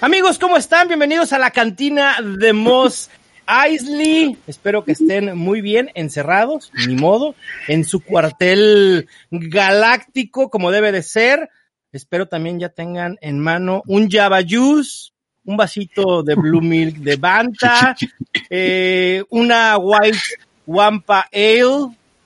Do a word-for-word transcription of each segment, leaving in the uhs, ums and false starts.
Amigos, ¿cómo están? Bienvenidos a la cantina de Mos Eisley. Espero que estén muy bien, encerrados, ni modo, en su cuartel galáctico, como debe de ser. Espero también ya tengan en mano un Java Juice, un vasito de Blue Milk de Banta, eh, una White Wampa Ale.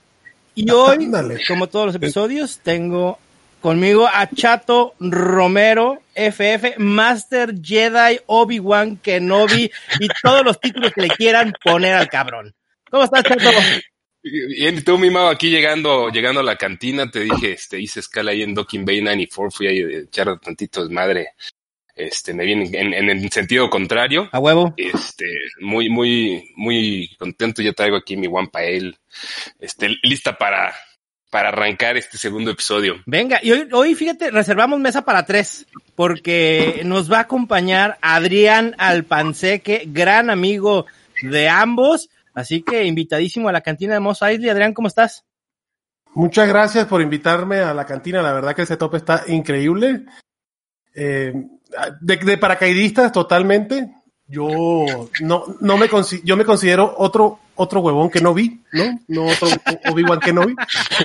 Y hoy, Dale. como todos los episodios, tengo conmigo a Chato Romero, F F, Master Jedi, Obi-Wan Kenobi y todos los títulos que le quieran poner al cabrón. ¿Cómo estás, Chato? Bien, tú, mi Mau, aquí llegando llegando a la cantina, te dije, este, hice escala ahí en Docking Bay noventa y cuatro, fui ahí a echar tantito desmadre. Este, me viene en, en el sentido contrario. A huevo. Este, muy, muy, muy contento. Ya traigo aquí mi Wampa Ale, este, lista para, para arrancar este segundo episodio. Venga, y hoy, hoy, fíjate, reservamos mesa para tres, porque nos va a acompañar Adrián Alpanseque, gran amigo de ambos. Así que invitadísimo a la cantina de Mos Eisley. Adrián, ¿cómo estás? Muchas gracias por invitarme a la cantina. La verdad que ese top está increíble. Eh, de, de paracaidistas totalmente. Yo no, no me consi- yo me considero otro, otro huevón que no vi, ¿no? No otro Obi-Wan que no vi.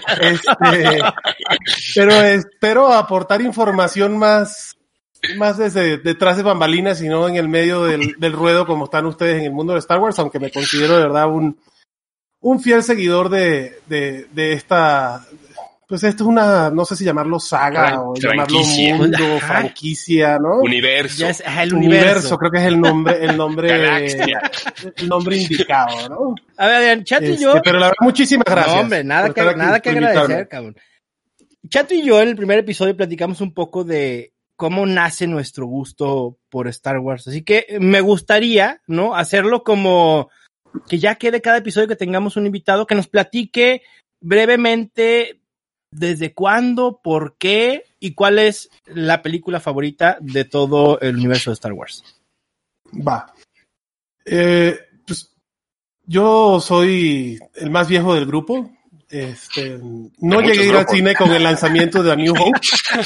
Este, pero espero aportar información más, más desde detrás de bambalinas y no en el medio del, del ruedo como están ustedes en el mundo de Star Wars, aunque me considero de verdad un, un fiel seguidor de, de, de esta, pues esto es una, no sé si llamarlo saga Fran- o llamarlo mundo, ajá. franquicia, ¿no? Universo. Ya es, ajá, el universo. universo. Creo que es el nombre, el nombre, el nombre indicado, ¿no? A ver, Adrián, Chato y este, yo. Pero la verdad, muchísimas gracias. No, hombre, nada que, nada que agradecer, cabrón. Chato y yo en el primer episodio platicamos un poco de cómo nace nuestro gusto por Star Wars. Así que me gustaría, ¿no? Hacerlo como que ya quede cada episodio que tengamos un invitado que nos platique brevemente desde cuándo, por qué y cuál es la película favorita de todo el universo de Star Wars. Va. Eh, pues yo soy el más viejo del grupo. Este, no llegué a ir al cine con el lanzamiento de A New Hope.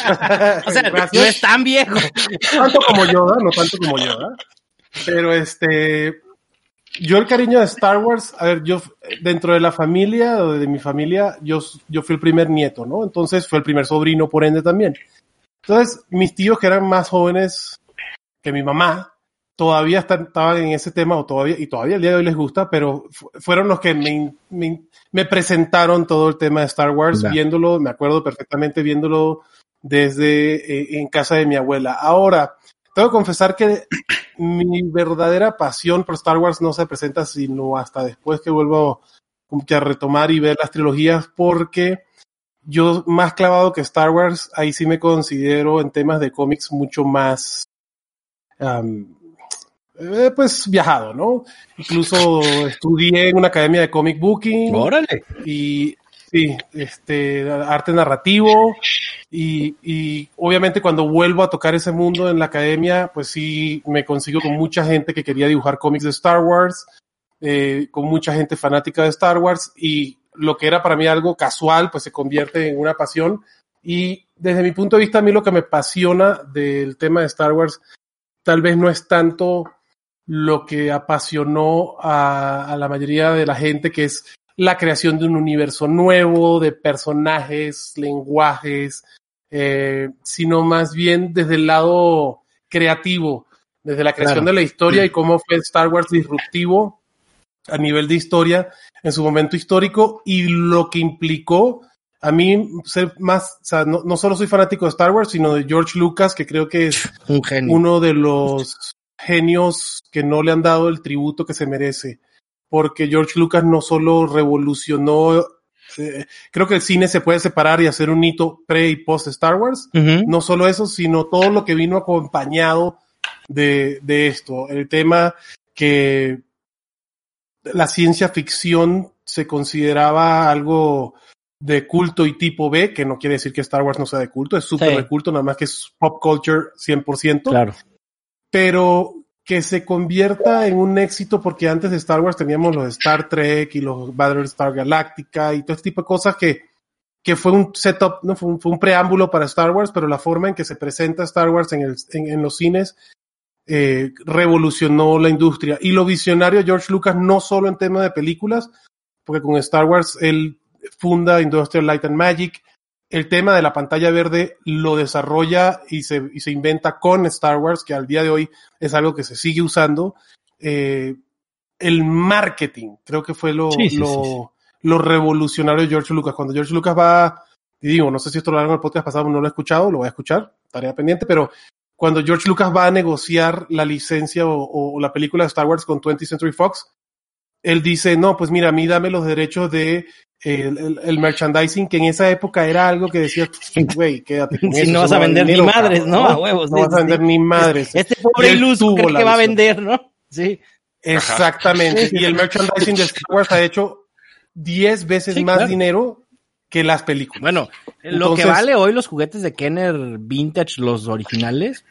O sea, Gracias. No es tan viejo. Tanto como Yoda, no tanto como Yoda. Pero este, yo el cariño de Star Wars, a ver, yo dentro de la familia, o de mi familia, yo, yo fui el primer nieto, ¿no? Entonces fue el primer sobrino, por ende también. Entonces, mis tíos que eran más jóvenes que mi mamá, todavía están, estaban en ese tema, o todavía, y todavía el día de hoy les gusta, pero fu- fueron los que me, me, me presentaron todo el tema de Star Wars, claro. Viéndolo, me acuerdo perfectamente viéndolo desde eh, en casa de mi abuela. Ahora, tengo que confesar que mi verdadera pasión por Star Wars no se presenta sino hasta después que vuelvo como que a retomar y ver las trilogías, porque yo más clavado que Star Wars, ahí sí me considero en temas de cómics mucho más um, eh, pues viajado, ¿no? Incluso estudié en una academia de comic booking. ¡Órale! Y sí, este, arte narrativo y, y obviamente cuando vuelvo a tocar ese mundo en la academia, pues sí me consigo con mucha gente que quería dibujar cómics de Star Wars, eh, con mucha gente fanática de Star Wars, y lo que era para mí algo casual, pues se convierte en una pasión. Y desde mi punto de vista, a mí lo que me apasiona del tema de Star Wars tal vez no es tanto lo que apasionó a, a la mayoría de la gente, que es la creación de un universo nuevo, de personajes, lenguajes, eh, sino más bien desde el lado creativo, desde la creación claro. de la historia, sí. Y cómo fue Star Wars disruptivo a nivel de historia en su momento histórico y lo que implicó a mí ser más, o sea, no, no solo soy fanático de Star Wars, sino de George Lucas, que creo que es un genio. Uno de los genios que no le han dado el tributo que se merece, porque George Lucas no solo revolucionó, eh, creo que el cine se puede separar y hacer un hito pre y post Star Wars, uh-huh. No solo eso, sino todo lo que vino acompañado de, de esto, el tema que la ciencia ficción se consideraba algo de culto y tipo B, que no quiere decir que Star Wars no sea de culto, es súper sí. de culto, nada más que es pop culture cien por ciento. Claro. Pero que se convierta en un éxito, porque antes de Star Wars teníamos los Star Trek y los Battlestar Galactica y todo este tipo de cosas que, que fue un setup, no fue un, fue un preámbulo para Star Wars, pero la forma en que se presenta Star Wars en, el, en, en los cines eh, revolucionó la industria. Y lo visionario George Lucas no solo en tema de películas, porque con Star Wars él funda Industrial Light and Magic. El tema de la pantalla verde lo desarrolla y se, y se inventa con Star Wars, que al día de hoy es algo que se sigue usando. Eh, el marketing, creo que fue lo, sí, sí, lo, sí, sí. lo revolucionario de George Lucas. Cuando George Lucas va, y digo, no sé si esto lo hablaron en el podcast pasado, no lo he escuchado, lo voy a escuchar, tarea pendiente, pero cuando George Lucas va a negociar la licencia o, o la película de Star Wars con twentieth Century Fox, él dice, no, pues mira, a mí dame los derechos de eh, el, el, el merchandising, que en esa época era algo que decía, güey, quédate con si eso. no vas a vender dinero, ni madres, cabrón, ¿no? A huevos. No vas a vender ni madres. Este pobre iluso cree que va a vender, ¿no? Sí. Exactamente. Y el merchandising de Star Wars ha hecho diez veces sí, más claro. dinero que las películas. Bueno, Entonces, lo que vale hoy los juguetes de Kenner Vintage, los originales,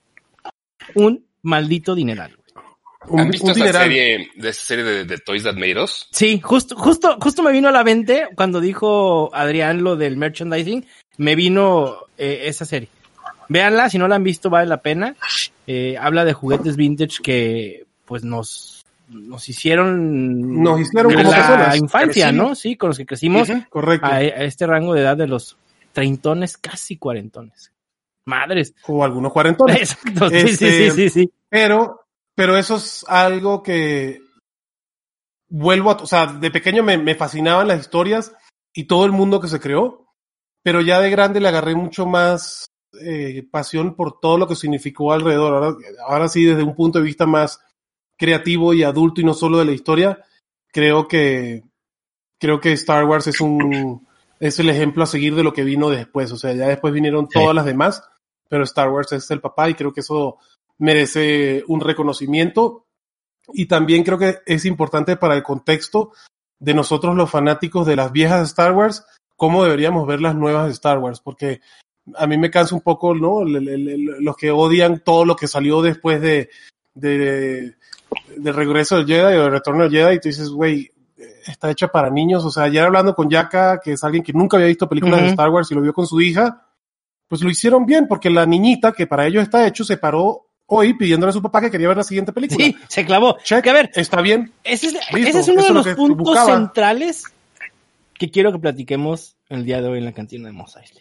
un maldito dineral. Un, ¿Han visto un esa dineral. serie, de esa serie de, de Toys That Made Us? Sí, justo, justo, justo me vino a la mente cuando dijo Adrián lo del merchandising, me vino eh, esa serie. Véanla, si no la han visto vale la pena. Eh, habla de juguetes vintage que pues nos, nos hicieron, Nos hicieron en como la personas. infancia, Crecimos. ¿no? Sí, con los que crecimos Uh-huh. Correcto. a, a este rango de edad de los treintones, casi cuarentones. Madres. O algunos cuarentones. Exacto, sí, Este, sí, sí, sí, sí. Pero, pero eso es algo que vuelvo a, o sea, de pequeño me, me fascinaban las historias y todo el mundo que se creó, pero ya de grande le agarré mucho más eh, pasión por todo lo que significó alrededor. Ahora, ahora sí, desde un punto de vista más creativo y adulto y no solo de la historia, creo que creo que Star Wars es un es el ejemplo a seguir de lo que vino después. O sea, ya después vinieron todas Sí. las demás, pero Star Wars es el papá y creo que eso merece un reconocimiento. Y también creo que es importante para el contexto de nosotros los fanáticos de las viejas Star Wars, cómo deberíamos ver las nuevas Star Wars, porque a mí me cansa un poco, ¿no? El, el, el, los que odian todo lo que salió después de, de, de Regreso del Jedi o de Retorno del Jedi, y tú dices, güey, está hecha para niños. O sea, ayer hablando con Yaka, que es alguien que nunca había visto películas uh-huh. de Star Wars y lo vio con su hija, pues lo hicieron bien, porque la niñita, que para ellos está hecho, se paró hoy pidiéndole a su papá que quería ver la siguiente película. Sí, se clavó. Check, que a ver, está bien. Ese es, Listo, ese es uno de es los puntos buscaba. centrales que quiero que platiquemos el día de hoy en la cantina de Mos Eisley.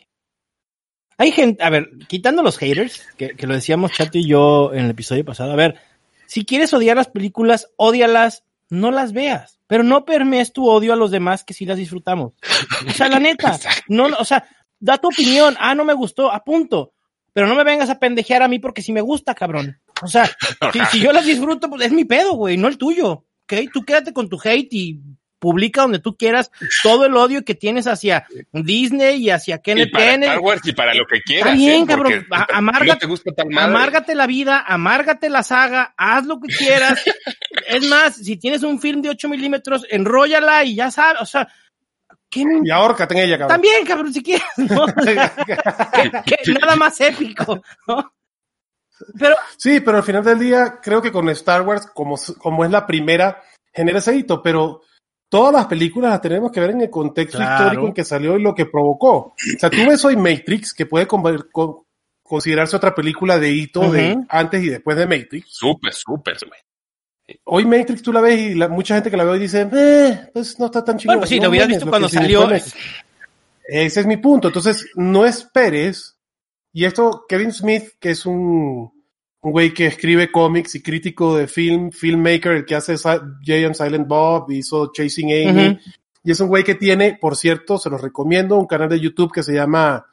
Hay gente, a ver, quitando los haters, que, que lo decíamos Chato y yo en el episodio pasado, a ver, si quieres odiar las películas, ódialas, no las veas, pero no permees tu odio a los demás que sí las disfrutamos. O sea, la neta, no, o sea, da tu opinión, ah, no me gustó, a punto, pero no me vengas a pendejear a mí porque sí me gusta, cabrón. O sea, si, si yo las disfruto, pues es mi pedo, güey, no el tuyo, ¿ok? Tú quédate con tu hate y publica donde tú quieras todo el odio que tienes hacia Disney y hacia Kenneth y para Kennedy. Star Wars y para lo que quieras. Está bien, ¿eh? cabrón. Porque Amárgate, no te gusta tal madre. amárgate la vida, amárgate la saga, haz lo que quieras. Es más, si tienes un film de ocho milímetros, enróllala y ya sabes, o sea, ¿qué me... Y ahórcate en ella, cabrón. También, cabrón, si quieres, ¿no? O sea, que, que nada más épico, ¿no? Pero... Sí, pero al final del día, creo que con Star Wars, como, como es la primera, genera ese hito, pero todas las películas las tenemos que ver en el contexto claro. histórico en que salió y lo que provocó. O sea, tú ves hoy Matrix, que puede con, con, considerarse otra película de hito uh-huh. de antes y después de Matrix. Súper, súper, güey. Hoy Matrix tú la ves y la, mucha gente que la ve hoy dice, eh, pues no está tan chido. Bueno, pues sí, no, lo hubieras no, visto cuando salió. Es... Ese es mi punto. Entonces, no esperes. Y esto, Kevin Smith, que es un, un güey que escribe cómics y crítico de film, filmmaker, el que hace Jay and Silent Bob, hizo Chasing Amy. Uh-huh. Y es un güey que tiene, por cierto, se los recomiendo, un canal de YouTube que se llama,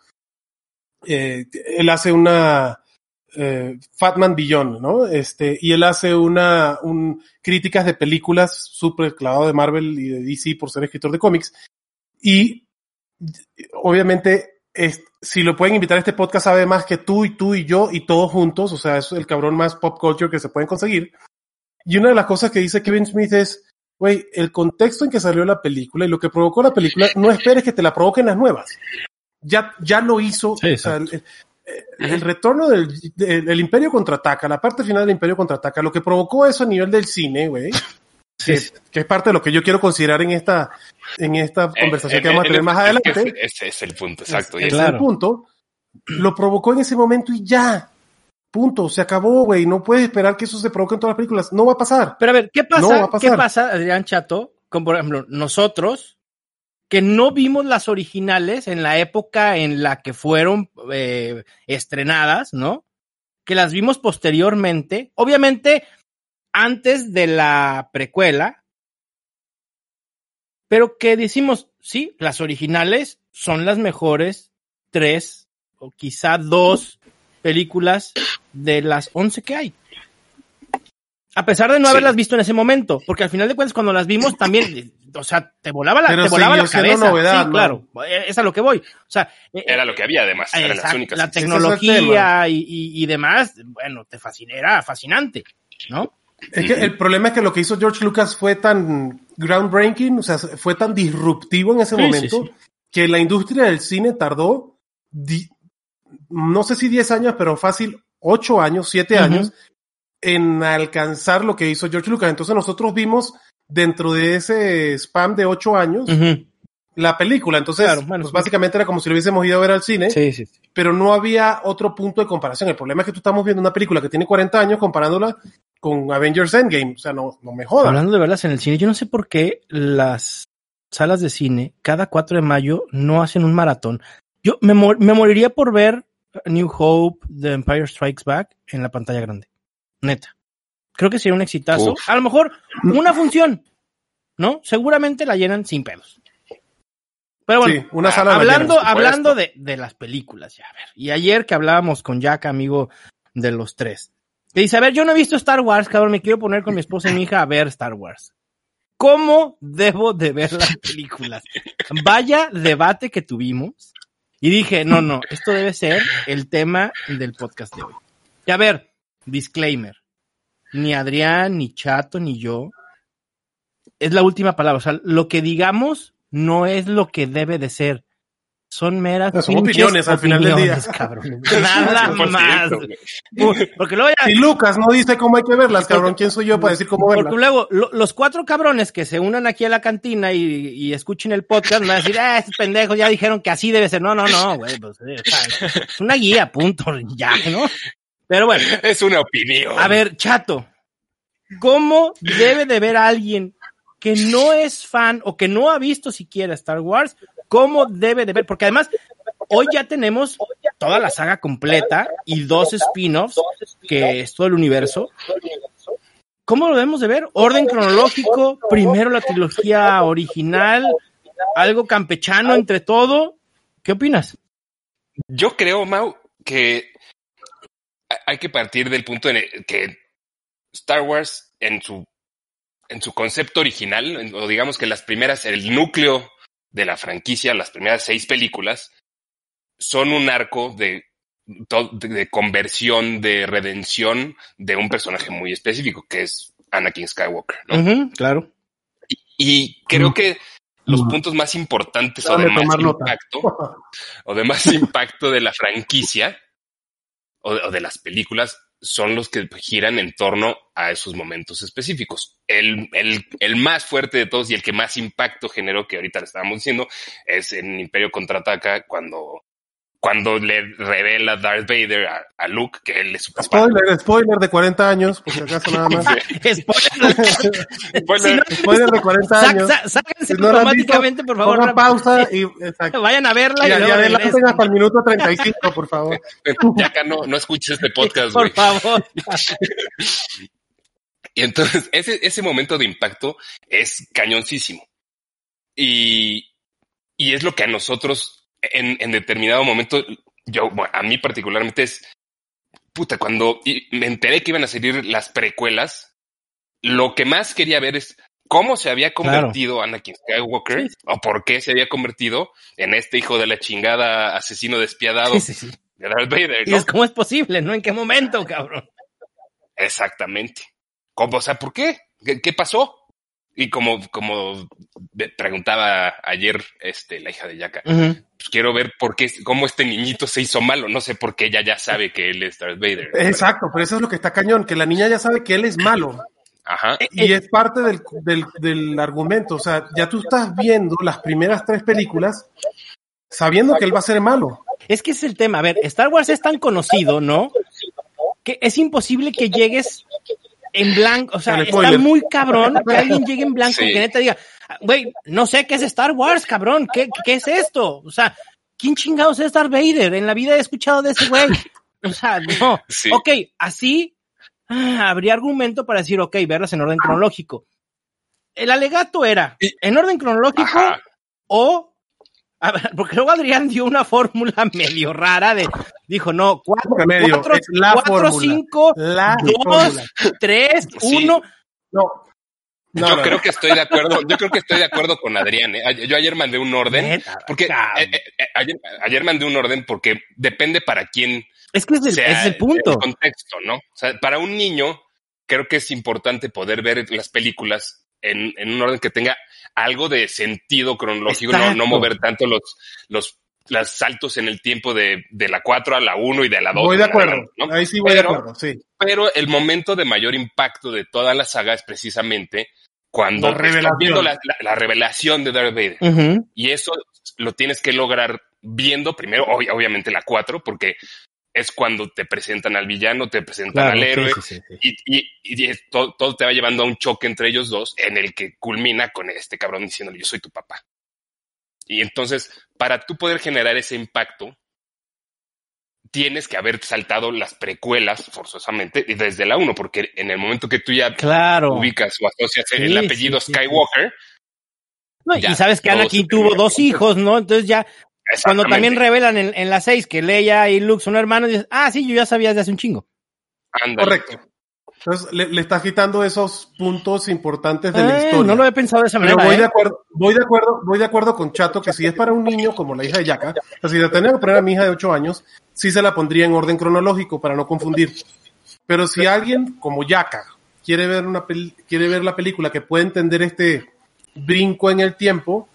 eh, él hace una... Eh, Fatman Beyond, ¿no? Este, y él hace una, un, críticas de películas súper clavado de Marvel y de D C por ser escritor de cómics. Y, obviamente, es, si lo pueden invitar a este podcast, sabe más que tú y tú y yo y todos juntos, o sea, es el cabrón más pop culture que se pueden conseguir. Y una de las cosas que dice Kevin Smith es, güey, el contexto en que salió la película y lo que provocó la película, no esperes que te la provoquen las nuevas. Ya, ya lo hizo, sí, o sea, el, el retorno del, del, del Imperio Contraataca, la parte final del Imperio Contraataca, lo que provocó eso a nivel del cine, güey, que, que es parte de lo que yo quiero considerar en esta, en esta conversación eh, que vamos a tener eh, más adelante. Ese es el punto, exacto. Ese es claro. el punto. Lo provocó en ese momento y ya. Punto, se acabó, güey. No puedes esperar que eso se provoque en todas las películas. No va a pasar. Pero a ver, ¿qué pasa? No va a pasar. ¿Qué pasa, Adrián Chato, con, por ejemplo, nosotros, que no vimos las originales en la época en la que fueron eh, estrenadas, ¿no? Que las vimos posteriormente, obviamente antes de la precuela, pero que decimos, sí, las originales son las mejores tres o quizá dos películas de las once que hay. A pesar de no sí. haberlas visto en ese momento, porque al final de cuentas cuando las vimos también, o sea, te volaba la, te volaba la cabeza. Novedad, sí, ¿no? Claro, es a lo que voy. O sea, era lo que había además, eran las únicas. La tecnología y, y, y demás, bueno, te fascina, era fascinante, ¿no? Es que el problema es que lo que hizo George Lucas fue tan groundbreaking, o sea, fue tan disruptivo en ese sí, momento, sí, sí. que la industria del cine tardó, di, no sé si diez años, pero fácil, ocho años, siete uh-huh. años, en alcanzar lo que hizo George Lucas. Entonces nosotros vimos dentro de ese spam de ocho años uh-huh. la película. Entonces, claro, bueno, pues sí. básicamente era como si lo hubiésemos ido a ver al cine, sí, sí, sí. pero no había otro punto de comparación. El problema es que tú estamos viendo una película que tiene cuarenta años comparándola con Avengers Endgame. O sea, no, no me jodas. Hablando de verlas en el cine, yo no sé por qué las salas de cine cada cuatro de mayo no hacen un maratón. Yo me, mor- me moriría por ver New Hope, The Empire Strikes Back en la pantalla grande. Neta. Creo que sería un exitazo. Uf. A lo mejor una función, ¿no? Seguramente la llenan sin pedos. Pero bueno, sí, una sala hablando, llena, hablando de, de las películas, ya a ver. Y ayer que hablábamos con Jack, amigo de los tres, le dice, a ver, yo no he visto Star Wars, cabrón, me quiero poner con mi esposa y mi hija a ver Star Wars. ¿Cómo debo de ver las películas? Vaya debate que tuvimos. Y dije, no, no, esto debe ser el tema del podcast de hoy. Y a ver, disclaimer, ni Adrián, ni Chato, ni yo, es la última palabra, o sea, lo que digamos no es lo que debe de ser, son meras no, son opiniones al final del día, cabrón, nada más, porque luego ya... Si Lucas no dice cómo hay que verlas, cabrón, ¿quién soy yo para decir cómo verlas? Porque luego, lo, los cuatro cabrones que se unan aquí a la cantina y, y escuchen el podcast, me van a decir, ah, estos pendejos ya dijeron que así debe ser, no, no, no, güey, pues, es una guía, punto, ya, ¿no? Pero bueno. Es una opinión. A ver, Chato, ¿cómo debe de ver a alguien que no es fan o que no ha visto siquiera Star Wars? ¿Cómo debe de ver? Porque además, hoy ya tenemos toda la saga completa y dos spin-offs, que es todo el universo. ¿Cómo lo debemos de ver? ¿Orden cronológico? ¿Primero la trilogía original? ¿Algo campechano entre todo? ¿Qué opinas? Yo creo, Mau, que hay que partir del punto en el que Star Wars en su en su concepto original, o digamos que las primeras, el núcleo de la franquicia, las primeras seis películas, son un arco de, de conversión, de redención de un personaje muy específico, que es Anakin Skywalker, ¿no? Uh-huh, claro. Y, y creo uh-huh. que los uh-huh. puntos más importantes o de más impacto, o de más impacto de la franquicia, o de, o de las películas, son los que giran en torno a esos momentos específicos. El, el, el más fuerte de todos y el que más impacto generó, que ahorita le estábamos diciendo, es en Imperio Contraataca, cuando, cuando le revela Darth Vader a, a Luke que él es su papá. Spoiler, spoiler de cuarenta años, por si acaso nada más. spoiler, spoiler, no, spoiler de cuarenta años. Sá, sáquense si no automáticamente, visto, por favor. Pongan pausa y exacto. Vayan a verla. Y, y, y adelanten hasta el minuto treinta y cinco, por favor. Ya acá no, no escuches este podcast, güey. Por favor. Y entonces, ese, ese momento de impacto es cañoncísimo. Y, y es lo que a nosotros, en, en determinado momento, yo, bueno, a mí particularmente es, puta, cuando me enteré que iban a salir las precuelas, lo que más quería ver es cómo se había convertido claro. Anakin Skywalker, sí. o por qué se había convertido en este hijo de la chingada asesino despiadado sí, sí, sí. de Darth Vader, ¿no? Y es cómo es posible, ¿no? ¿En qué momento, cabrón? Exactamente. ¿Cómo? O sea, ¿por qué? ¿Qué, qué pasó? Y como, como preguntaba ayer este, la hija de Yaka, uh-huh. pues quiero ver por qué, cómo este niñito se hizo malo. No sé por qué ella ya sabe que él es Darth Vader. Exacto, pero eso es lo que está cañón, que la niña ya sabe que él es malo. Ajá. Y es parte del, del, del argumento. O sea, ya tú estás viendo las primeras tres películas sabiendo que él va a ser malo. Es que es el tema. A ver, Star Wars es tan conocido, ¿no? que es imposible que llegues en blanco, o sea, está muy cabrón que alguien llegue en blanco sí. y que neta diga, güey, no sé qué es Star Wars, cabrón, ¿qué, qué es esto? O sea, ¿quién chingados es Darth Vader? En la vida he escuchado de ese güey. O sea, no. Sí. Ok, así ah, habría argumento para decir, ok, verlas en orden cronológico. El alegato era, en orden cronológico Ajá. o... A ver, porque luego Adrián dio una fórmula medio rara de, dijo, no, cuatro, medio, cuatro, la cuatro cinco, la dos, fórmula. tres, sí. uno. No. No, yo no, creo no. que estoy de acuerdo, yo creo que estoy de acuerdo con Adrián, ¿eh? Yo ayer mandé un orden, Neta, porque eh, eh, ayer, ayer mandé un orden porque depende para quién es que es el, sea es el punto. El contexto, ¿no? O sea, para un niño, creo que es importante poder ver las películas en, en un orden que tenga algo de sentido cronológico, no, no mover tanto los, los, los saltos en el tiempo de, de la cuatro a la uno y de la dos. Voy de acuerdo, ¿no? Ahí sí voy pero, de acuerdo, sí. Pero el momento de mayor impacto de toda la saga es precisamente cuando la revelación. viendo la, la, la revelación de Darth Vader. Uh-huh. Y eso lo tienes que lograr viendo primero, ob- obviamente la cuatro, porque es cuando te presentan al villano, te presentan claro, al héroe, sí, sí, sí. y, y, y es, todo, todo te va llevando a un choque entre ellos dos, en el que culmina con este cabrón diciéndole, yo soy tu papá. Y entonces, para tú poder generar ese impacto, tienes que haber saltado las precuelas, forzosamente, desde la uno, porque en el momento que tú ya claro. ubicas o asocias sí, el apellido sí, Skywalker... No, y sabes que Anakin tuvo dos hijos, ¿no? Entonces ya... Cuando también revelan en, en la seis que Leia y Luke son hermanos, dices, ah, sí, yo ya sabía desde hace un chingo. Andale. Correcto. Entonces le, le estás quitando esos puntos importantes de eh, la historia. No lo he pensado de esa manera. Pero voy ¿eh? de acuerdo, voy de acuerdo, voy de acuerdo con Chato que si es para un niño como la hija de Yaka, o sea, si la tenía que poner a mi hija de ocho años, sí se la pondría en orden cronológico para no confundir. Pero si alguien como Yaka quiere ver una pel- quiere ver la película que puede entender este brinco en el tiempo,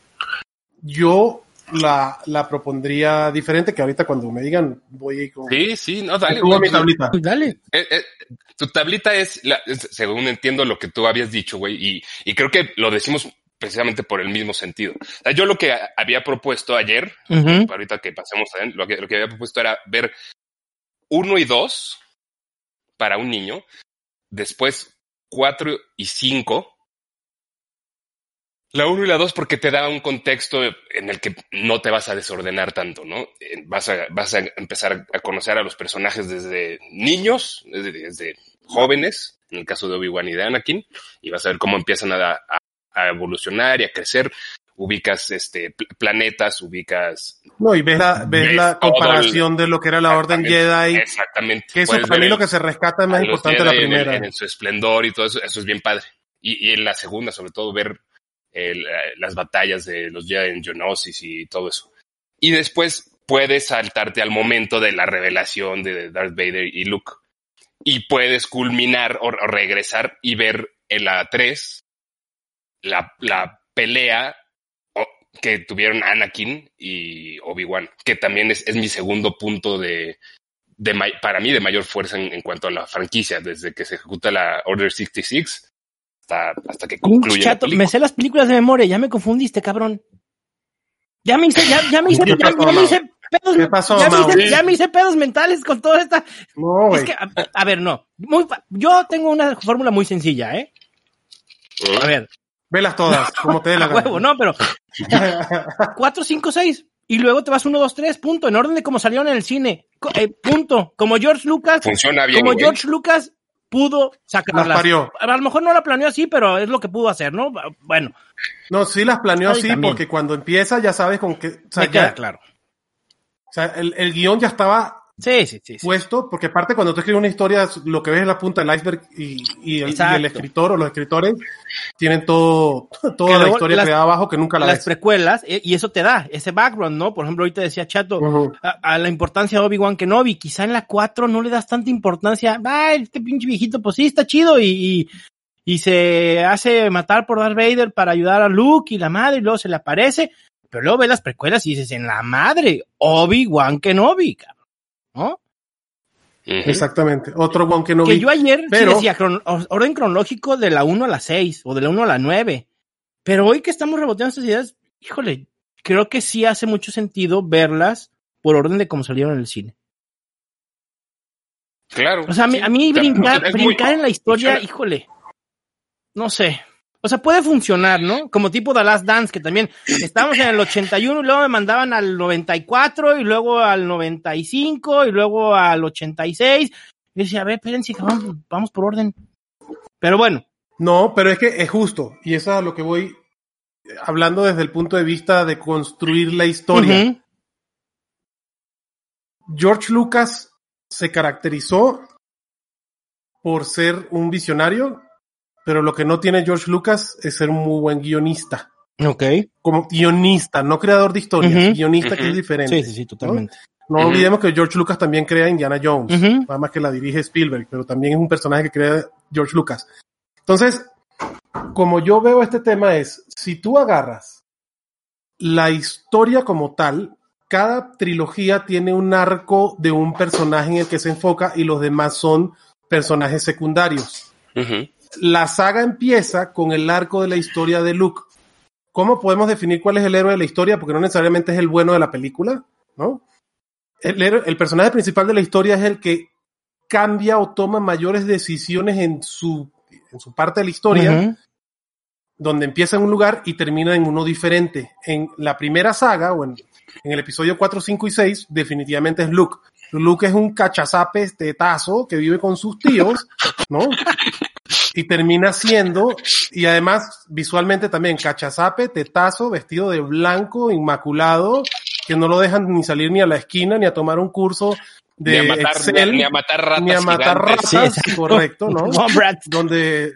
yo La, la propondría diferente, que ahorita cuando me digan voy con... Sí, sí, no, dale. Güey, mi tablita. Dale. Eh, eh, tu tablita es, la, es, según entiendo lo que tú habías dicho, güey, y, y creo que lo decimos precisamente por el mismo sentido. O sea, yo lo que había propuesto ayer, uh-huh. ahorita que pasemos a él, lo que, lo que había propuesto era ver uno y dos para un niño, después cuatro y cinco, la uno y la dos porque te da un contexto en el que no te vas a desordenar tanto, ¿no? Vas a, vas a empezar a conocer a los personajes desde niños, desde, desde jóvenes, en el caso de Obi-Wan y de Anakin, y vas a ver cómo empiezan a, a, a evolucionar y a crecer. Ubicas este planetas, ubicas... No, y ves la, ves ves la comparación el, de lo que era la Orden Jedi. Exactamente. Que eso para mí el, lo que se rescata es más importante la primera. En, el, en su esplendor y todo eso, eso es bien padre. Y, y en la segunda, sobre todo, ver El, las batallas de los Jedi en Geonosis y todo eso. Y después puedes saltarte al momento de la revelación de Darth Vader y Luke. Y puedes culminar o, o regresar y ver en la tres la, la pelea o, que tuvieron Anakin y Obi-Wan, que también es, es mi segundo punto de, de para mí de mayor fuerza en, en cuanto a la franquicia, desde que se ejecuta la Order sesenta y seis Hasta, hasta que concluye Chato, la película. Me sé las películas de memoria, ya me confundiste, cabrón. Ya me hice, ya, ya me hice, ya, ya, ya me hice pedos, ¿Qué pasó, ya, me hice, ya me hice pedos mentales con toda esta. No, es que, a, a ver, no. Muy, yo tengo una fórmula muy sencilla, ¿eh? A ver. Velas todas, como te dé la gana. Huevo, no, pero cuatro, cinco, seis. Y luego te vas uno, dos, tres, punto. En orden de como salieron en el cine. Eh, punto. Como George Lucas. Funciona bien. Como güey. George Lucas pudo sacarlas. A lo mejor no la planeó así, pero es lo que pudo hacer, ¿no? Bueno. No, sí las planeó así, también. Porque cuando empieza ya sabes con qué... O sea, Me queda ya, claro. O sea, el, el guión ya estaba sí, sí, sí, sí. puesto, porque aparte cuando tú escribes una historia, lo que ves es la punta del iceberg y, y, el, y el escritor o los escritores tienen todo toda la historia las, creada abajo que nunca la las ves. Las precuelas, y eso te da, ese background, ¿no? Por ejemplo, ahorita decía Chato, uh-huh. a, a la importancia de Obi-Wan Kenobi, quizá en la cuatro no le das tanta importancia, ah, este pinche viejito, pues sí, está chido, y, y, y se hace matar por Darth Vader para ayudar a Luke y la madre, y luego se le aparece, pero luego ves las precuelas y dices, en la madre, Obi-Wan Kenobi, cabrón, ¿no? Exactamente, otro Obi-Wan Kenobi. Que yo ayer pero... sí decía cron- orden cronológico de la uno a la seis, o de la uno a la nueve, pero hoy que estamos reboteando estas ideas, híjole, creo que sí hace mucho sentido verlas por orden de cómo salieron en el cine. Claro. O sea, a mí, a mí brincar, brincar en la historia, funciona. Híjole, no sé. O sea, puede funcionar, ¿no? Como tipo The Last Dance, que también estábamos en el ochenta y uno y luego me mandaban al noventa y cuatro y luego al noventa y cinco y luego al ochenta y seis. Y decía, a ver, espérense, vamos, vamos por orden. Pero bueno. No, pero es que es justo. Y eso es a lo que voy hablando desde el punto de vista de construir la historia. Uh-huh. George Lucas se caracterizó por ser un visionario, pero lo que no tiene George Lucas es ser un muy buen guionista. Ok. Como guionista, no creador de historias, uh-huh. guionista uh-huh. que es diferente. Sí, sí, sí, totalmente. No, no uh-huh. olvidemos que George Lucas también crea Indiana Jones, uh-huh. nada más que la dirige Spielberg, pero también es un personaje que crea George Lucas. Entonces, como yo veo este tema es, si tú agarras la historia como tal, cada trilogía tiene un arco de un personaje en el que se enfoca y los demás son personajes secundarios. Uh-huh. La saga empieza con el arco de la historia de Luke. ¿Cómo podemos definir cuál es el héroe de la historia? Porque no necesariamente es el bueno de la película, ¿no? El, héroe, el personaje principal de la historia es el que cambia o toma mayores decisiones en su, en su parte de la historia, uh-huh. donde empieza en un lugar y termina en uno diferente. En la primera saga, o en, en el episodio cuatro, cinco y seis, definitivamente es Luke. Luke es un cachazape tetazo que vive con sus tíos, ¿no? Y termina siendo, y además visualmente también, cachazape, tetazo, vestido de blanco, inmaculado, que no lo dejan ni salir ni a la esquina, ni a tomar un curso de ni a matar, Excel, ni a matar ratas, ni a matar ratas, sí, correcto, ¿no? donde,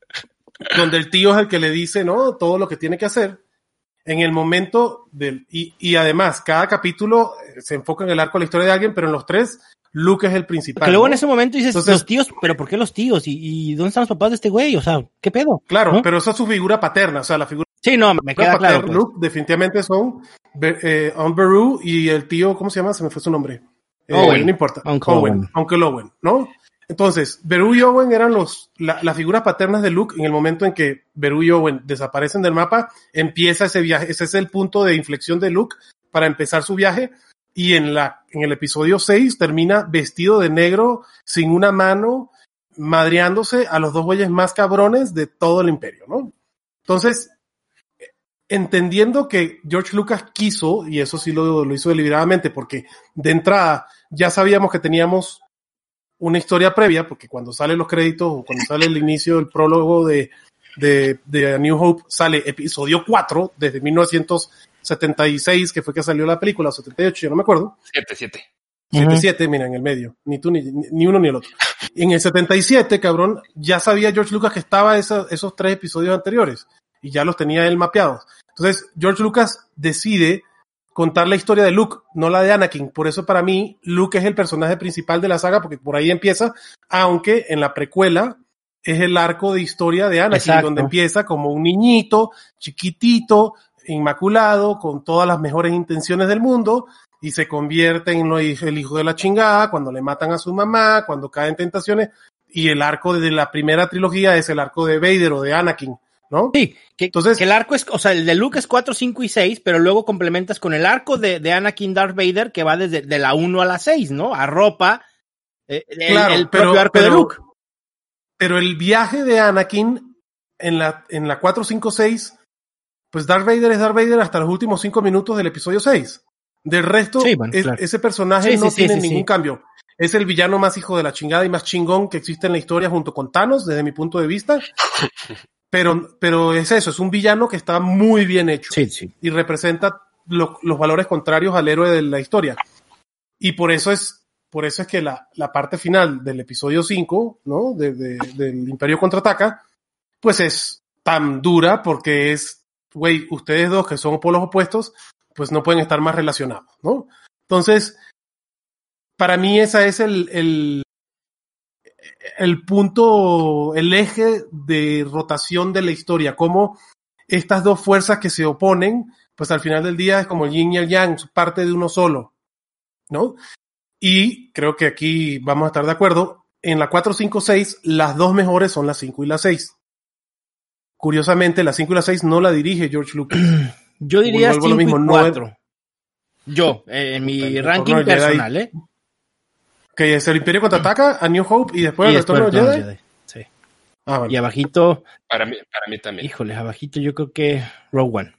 donde el tío es el que le dice, ¿no? Todo lo que tiene que hacer. En el momento del, y, y además, cada capítulo se enfoca en el arco de la historia de alguien, pero en los tres, Luke es el principal. Porque luego ¿no? en ese momento dices, Entonces, los tíos, pero ¿por qué los tíos? ¿Y, y dónde están los papás de este güey? O sea, ¿qué pedo? Claro, ¿no? pero esa es su figura paterna, o sea, la figura Sí, no, me queda paterna, claro. Pues. Luke definitivamente son eh, Aunt Beru y el tío, ¿cómo se llama? Se me fue su nombre. Eh, Owen. No importa. Uncle Owen. Owen. Uncle Owen, ¿no? Entonces, Beru y Owen eran los, la, las figuras paternas de Luke. En el momento en que Beru y Owen desaparecen del mapa, empieza ese viaje. Ese es el punto de inflexión de Luke para empezar su viaje. Y en la, en el episodio seis termina vestido de negro, sin una mano, madreándose a los dos güeyes más cabrones de todo el imperio, ¿no? Entonces, entendiendo que George Lucas quiso, y eso sí lo, lo hizo deliberadamente, porque de entrada ya sabíamos que teníamos una historia previa, porque cuando salen los créditos o cuando sale el inicio del prólogo de, de, de A New Hope, sale episodio cuatro, desde mil novecientos setenta y seis, que fue que salió la película, o setenta y ocho, yo no me acuerdo. siete, siete. siete, siete, mira, en el medio. Ni tú, ni, ni uno, ni el otro. En el setenta y siete, cabrón, ya sabía George Lucas que estaba esa, esos tres episodios anteriores, y ya los tenía él mapeados. Entonces, George Lucas decide contar la historia de Luke, no la de Anakin. Por eso, para mí, Luke es el personaje principal de la saga, porque por ahí empieza, aunque en la precuela es el arco de historia de Anakin, Exacto. donde empieza como un niñito, chiquitito, inmaculado, con todas las mejores intenciones del mundo, y se convierte en el hijo de la chingada, cuando le matan a su mamá, cuando cae en tentaciones, y el arco de la primera trilogía es el arco de Vader o de Anakin, ¿no? Sí, que, Entonces, que el arco es, o sea, el de Luke es cuatro, cinco y seis, pero luego complementas con el arco de, de Anakin Darth Vader, que va desde de la uno a la seis, ¿no? Arropa eh, el, claro, el pero, propio arco pero, de Luke. Pero el viaje de Anakin en la, en la cuatro, cinco, seis, pues Darth Vader es Darth Vader hasta los últimos cinco minutos del episodio seis. Del resto, sí, bueno, es, claro. ese personaje sí, no sí, tiene sí, sí, ningún sí. cambio. Es el villano más hijo de la chingada y más chingón que existe en la historia junto con Thanos, desde mi punto de vista. Pero, pero es eso, es un villano que está muy bien hecho. Sí, sí. Y representa lo, los valores contrarios al héroe de la historia. Y por eso es, por eso es que la, la parte final del episodio cinco, ¿no? De, de, del Imperio Contraataca, pues es tan dura porque es, güey, ustedes dos que son polos opuestos, pues no pueden estar más relacionados, ¿no? Entonces, para mí esa es el, el, el punto, el eje de rotación de la historia, cómo estas dos fuerzas que se oponen, pues al final del día es como el yin y el yang, parte de uno solo, ¿no? Y creo que aquí vamos a estar de acuerdo, en la cuatro, cinco, seis, las dos mejores son la cinco y la seis. Curiosamente, la cinco y la seis no la dirige George Lucas. Yo diría cinco lo mismo, y cuatro. No es... Yo, eh, en mi el ranking personal, ¿eh? Ok, Que es el Imperio Contraataca, A New Hope y después y el después Retorno de Jedi. Jedi. Sí. Ah, bueno. Y abajito... Para mí, para mí también. Híjole, abajito yo creo que Rogue One.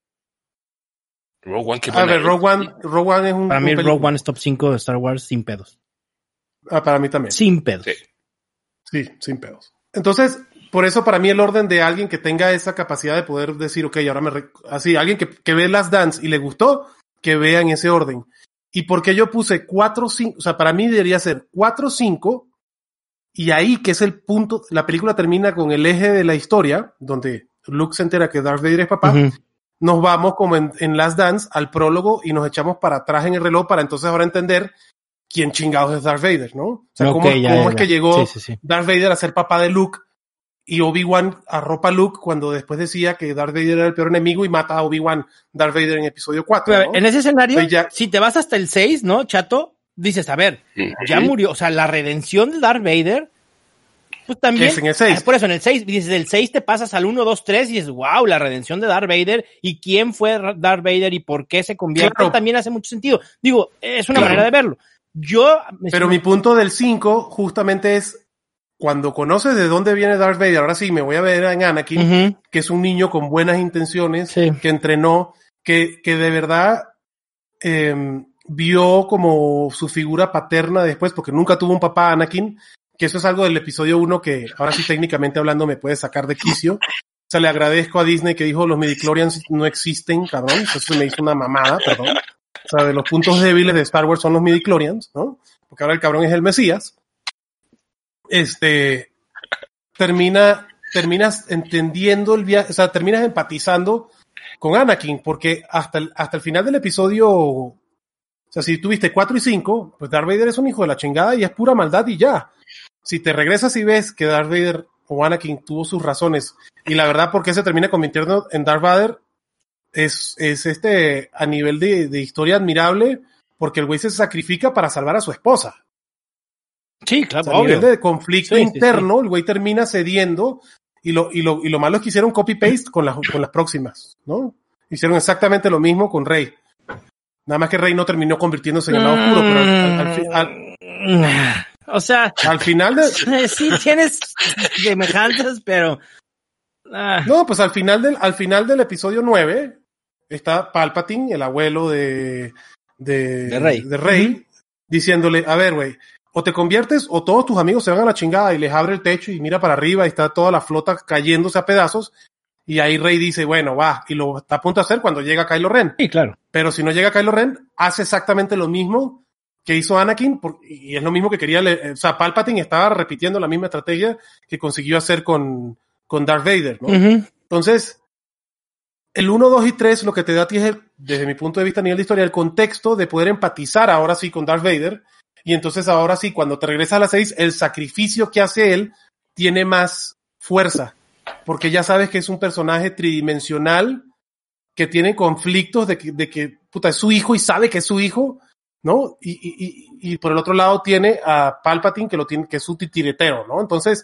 Rogue One, qué A buena ver, es. Rogue One, Rogue One es un... Para mí un Rogue película. One es top cinco de Star Wars sin pedos. Ah, para mí también. Sin pedos. Sí. Sí, sin pedos. Entonces, por eso para mí el orden de alguien que tenga esa capacidad de poder decir, ok, ahora me... Rec así, alguien que, que ve Last Dance y le gustó, que vea en ese orden. Y porque yo puse cuatro, cinco, o sea, para mí debería ser cuatro, cinco, y ahí que es el punto, la película termina con el eje de la historia, donde Luke se entera que Darth Vader es papá, uh-huh. Nos vamos como en, en Last Dance al prólogo y nos echamos para atrás en el reloj para entonces ahora entender quién chingados es Darth Vader, ¿no? O sea, okay, cómo, ya, cómo ya, es ya. que llegó sí, sí, sí. Darth Vader a ser papá de Luke y Obi-Wan arropa a Luke cuando después decía que Darth Vader era el peor enemigo y mata a Obi-Wan Darth Vader en episodio cuatro, ¿no? En ese escenario, pues ya, si te vas hasta el seis, ¿no, chato? Dices, a ver, uh-huh. ya murió, o sea, la redención de Darth Vader, pues también, es en el seis. Por eso, en el seis, dices, del seis te pasas al uno, dos, tres y dices, wow, la redención de Darth Vader y quién fue Darth Vader y por qué se convierte, claro. También hace mucho sentido. Digo, es una claro. manera de verlo. Yo... Pero mi punto del cinco justamente es cuando conoces de dónde viene Darth Vader, ahora sí, me voy a ver en Anakin, uh-huh. que es un niño con buenas intenciones, sí. que entrenó, que, que de verdad eh, vio como su figura paterna después, porque nunca tuvo un papá Anakin, que eso es algo del episodio uno que ahora sí técnicamente hablando me puede sacar de quicio. O sea, le agradezco a Disney que dijo los midichlorians no existen, cabrón. Eso me hizo una mamada, perdón. O sea, de los puntos débiles de Star Wars son los midichlorians, ¿no? Porque ahora el cabrón es el Mesías. Este, termina, terminas entendiendo el viaje, o sea, terminas empatizando con Anakin, porque hasta el, hasta el final del episodio, o sea, si tuviste cuatro y cinco, pues Darth Vader es un hijo de la chingada y es pura maldad y ya. Si te regresas y ves que Darth Vader o Anakin tuvo sus razones y la verdad por qué se termina convirtiendo en Darth Vader es, es este a nivel de, de historia admirable porque el güey se sacrifica para salvar a su esposa. Sí, claro. O sea, a nivel de conflicto sí, interno, sí, sí. El güey termina cediendo y lo, y lo, y lo malo es que hicieron copy-paste con las, con las próximas, ¿no? Hicieron exactamente lo mismo con Rey. Nada más que Rey no terminó convirtiéndose en el lado oscuro, pero al, al, al, al O sea, al final de... sí tienes semejanzas, pero... Ah. No, pues al final del, al final del episodio nueve está Palpatine, el abuelo de... De, de Rey. De Rey uh-huh. Diciéndole, a ver, güey, o te conviertes o todos tus amigos se van a la chingada y les abre el techo y mira para arriba y está toda la flota cayéndose a pedazos y ahí Rey dice, bueno, va, y lo está a punto de hacer cuando llega Kylo Ren. Sí, claro. Pero si no llega Kylo Ren, hace exactamente lo mismo que hizo Anakin, por, y es lo mismo que quería, le, o sea, Palpatine estaba repitiendo la misma estrategia que consiguió hacer con, con Darth Vader, ¿no? Uh-huh. Entonces, el uno, dos y tres lo que te da a ti es, el, desde mi punto de vista a nivel de historia, el contexto de poder empatizar ahora sí con Darth Vader, y entonces ahora sí, cuando te regresas a las seis, el sacrificio que hace él tiene más fuerza, porque ya sabes que es un personaje tridimensional que tiene conflictos de que, de que puta, es su hijo y sabe que es su hijo, ¿no? Y, y, y, y por el otro lado tiene a Palpatine que lo tiene, que es su titiritero, ¿no? Entonces,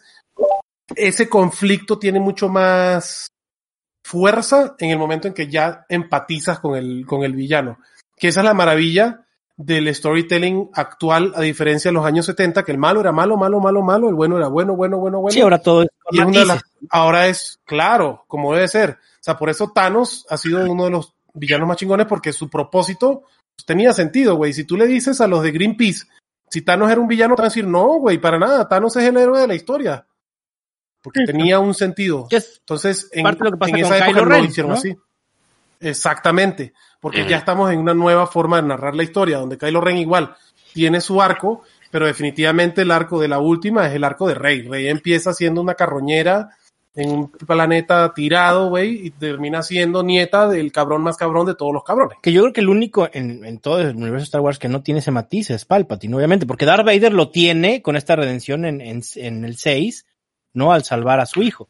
ese conflicto tiene mucho más fuerza en el momento en que ya empatizas con el, con el villano. Que esa es la maravilla del storytelling actual, a diferencia de los años setenta, que el malo era malo, malo, malo, malo, el bueno era bueno, bueno, bueno, bueno. Sí, ahora todo es y es una de las, ahora es claro, como debe ser. O sea, por eso Thanos ha sido uno de los villanos más chingones, porque su propósito pues, tenía sentido, güey. Si tú le dices a los de Greenpeace, si Thanos era un villano, te van a decir, no, güey, para nada, Thanos es el héroe de la historia. Porque sí, tenía un sentido. Entonces, en, en esa época Ren, lo hicieron ¿no? así. Exactamente. Porque uh-huh. ya estamos en una nueva forma de narrar la historia, donde Kylo Ren igual tiene su arco, pero definitivamente el arco de la última es el arco de Rey. Rey empieza siendo una carroñera en un planeta tirado, güey, y termina siendo nieta del cabrón más cabrón de todos los cabrones. Que yo creo que el único en, en todo el universo de Star Wars que no tiene ese matiz es Palpatine, obviamente, porque Darth Vader lo tiene con esta redención en, en, en el seis, ¿no? Al salvar a su hijo.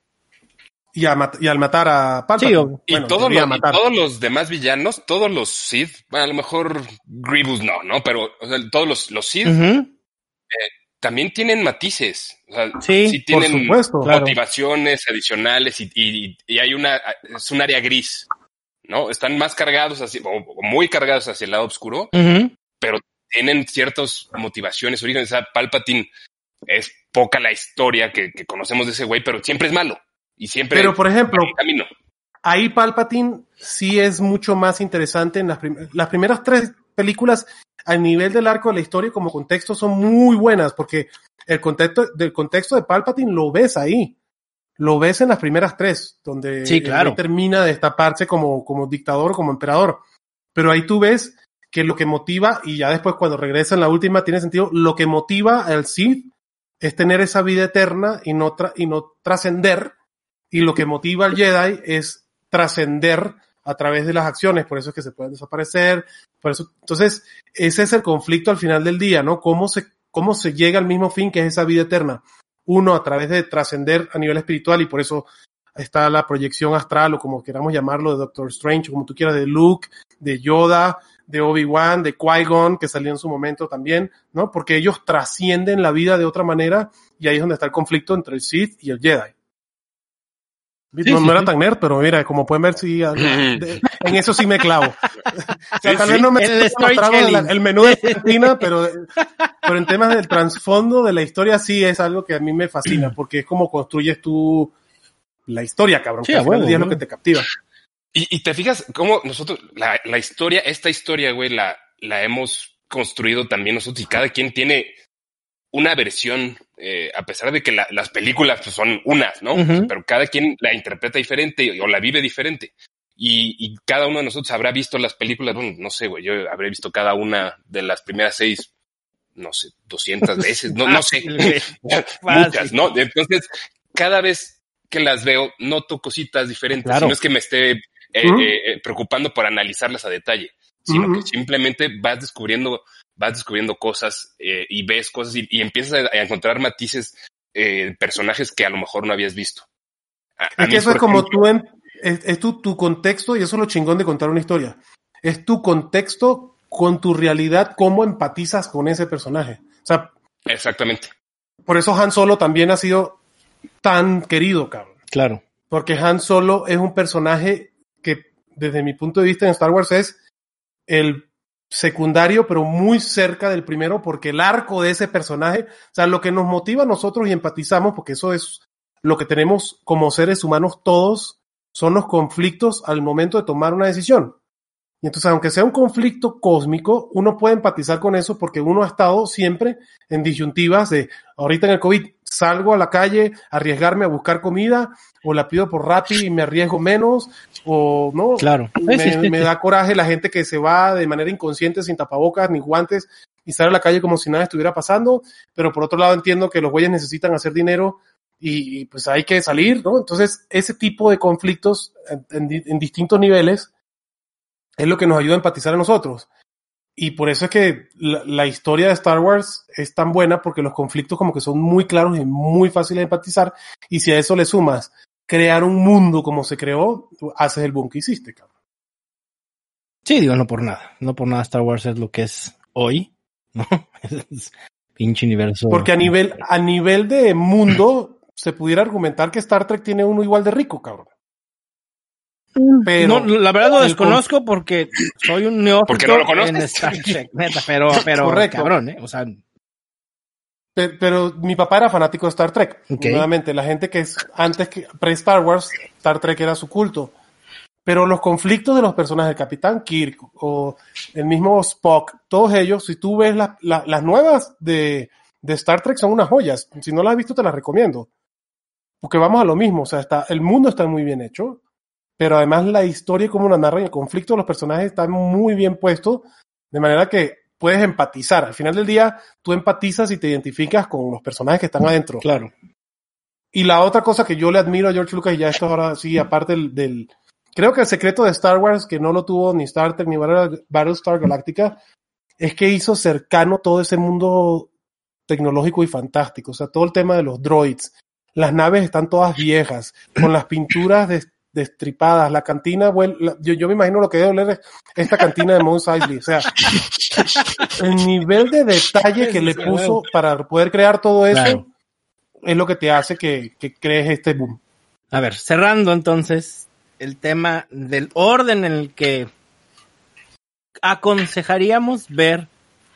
Y, a mat- y al matar a Palpatine. Sí, o, y, bueno, todo lo, y todos los demás villanos, todos los Sith, bueno, a lo mejor Grievous no, ¿no? Pero o sea, todos los, los Sith uh-huh. eh, también tienen matices. O sea, sí, sí tienen por supuesto, motivaciones claro. adicionales y, y, y hay una, es un área gris, ¿no? Están más cargados hacia, o muy cargados hacia el lado oscuro, uh-huh. pero tienen ciertas motivaciones, orígenes. O sea, Palpatine es poca la historia que, que conocemos de ese güey, pero siempre es malo. Y siempre pero, por ejemplo, camino. Ahí Palpatine sí es mucho más interesante. En las, prim- las primeras tres películas, a nivel del arco de la historia como contexto, son muy buenas, porque el contexto del contexto de Palpatine lo ves ahí. Lo ves en las primeras tres, donde sí, claro. él termina de destaparse como, como dictador, como emperador. Pero ahí tú ves que lo que motiva, y ya después cuando regresa en la última tiene sentido, lo que motiva al Sith es tener esa vida eterna y no, tra- y no trascender, y lo que motiva al Jedi es trascender a través de las acciones, por eso es que se pueden desaparecer, por eso, entonces, ese es el conflicto al final del día, ¿no? Cómo se, cómo se llega al mismo fin que es esa vida eterna. Uno, a través de trascender a nivel espiritual, y por eso está la proyección astral, o como queramos llamarlo, de Doctor Strange, como tú quieras, de Luke, de Yoda, de Obi-Wan, de Qui-Gon, que salió en su momento también, ¿no? Porque ellos trascienden la vida de otra manera, y ahí es donde está el conflicto entre el Sith y el Jedi. Sí, no, sí, no era sí. tan nerd, pero mira, como pueden ver, sí, de, en eso sí me clavo. O sea, tal vez no me el, la, el menú de cantina, pero, pero en temas del trasfondo de la historia sí es algo que a mí me fascina, porque es como construyes tú la historia, cabrón, sí, que al final del día es lo que te captiva. Y, y te fijas cómo nosotros, la, la historia, esta historia, güey, la, la hemos construido también nosotros, y cada quien tiene una versión, eh, a pesar de que la, las películas pues, son unas, ¿no? Uh-huh. Pero cada quien la interpreta diferente o la vive diferente. Y, y cada uno de nosotros habrá visto las películas, bueno, no sé, güey, yo habré visto cada una de las primeras seis, no sé, doscientas veces, no, no sé, muchas, ¿no? Entonces, cada vez que las veo, noto cositas diferentes, claro. No es que me esté eh, uh-huh. eh, preocupando por analizarlas a detalle, sino uh-huh. que simplemente vas descubriendo vas descubriendo cosas eh, y ves cosas y, y empiezas a, a encontrar matices eh, personajes que a lo mejor no habías visto. A, a es que eso es como ejemplo, tú, en, es, es tu, tu contexto, y eso es lo chingón de contar una historia. Es tu contexto con tu realidad, cómo empatizas con ese personaje. O sea, exactamente. Por eso Han Solo también ha sido tan querido, cabrón. Claro. Porque Han Solo es un personaje que, desde mi punto de vista en Star Wars, es el secundario, pero muy cerca del primero, porque el arco de ese personaje, o sea, lo que nos motiva a nosotros y empatizamos, porque eso es lo que tenemos como seres humanos todos, son los conflictos al momento de tomar una decisión. Y entonces, aunque sea un conflicto cósmico, uno puede empatizar con eso porque uno ha estado siempre en disyuntivas de, ahorita en el COVID, salgo a la calle a arriesgarme a buscar comida, o la pido por Rappi y me arriesgo menos, o no, claro. me, me da coraje la gente que se va de manera inconsciente, sin tapabocas ni guantes, y sale a la calle como si nada estuviera pasando, pero por otro lado entiendo que los güeyes necesitan hacer dinero y, y pues hay que salir, ¿no? Entonces, ese tipo de conflictos en, en, en distintos niveles es lo que nos ayuda a empatizar a nosotros. Y por eso es que la, la historia de Star Wars es tan buena, porque los conflictos como que son muy claros y muy fáciles de empatizar. Y si a eso le sumas crear un mundo como se creó, haces el boom que hiciste, cabrón. Sí, digo, no por nada. No por nada Star Wars es lo que es hoy, ¿no? Es pinche universo. Porque a nivel, a nivel de mundo, se pudiera argumentar que Star Trek tiene uno igual de rico, cabrón. Pero no, la verdad lo desconozco con... porque soy un neófito porque no lo conoces. En Star Trek, neta, pero, pero correcto. Cabrón, ¿eh? O sea, pero, pero mi papá era fanático de Star Trek. Okay. Nuevamente, la gente que es antes que pre-Star Wars, Star Trek era su culto. Pero los conflictos de los personajes, el Capitán Kirk o el mismo Spock, todos ellos, si tú ves la, la, las nuevas de, de Star Trek, son unas joyas. Si no las has visto, te las recomiendo. Porque vamos a lo mismo, o sea, está, el mundo está muy bien hecho, pero además la historia y cómo la narran, el conflicto de los personajes está muy bien puesto, de manera que puedes empatizar. Al final del día, tú empatizas y te identificas con los personajes que están adentro. Claro. Y la otra cosa que yo le admiro a George Lucas, y ya esto ahora sí, aparte del, del creo que el secreto de Star Wars, que no lo tuvo ni Star Trek ni Battlestar Galactica, es que hizo cercano todo ese mundo tecnológico y fantástico. O sea, todo el tema de los droids. Las naves están todas viejas, con las pinturas de destripadas, la cantina, bueno, la, yo, yo me imagino lo que debe oler esta cantina de Mos Eisley, o sea, el nivel de detalle que le puso para poder crear todo eso, claro, es lo que te hace que, que crees este boom. A ver, cerrando entonces el tema del orden en el que aconsejaríamos ver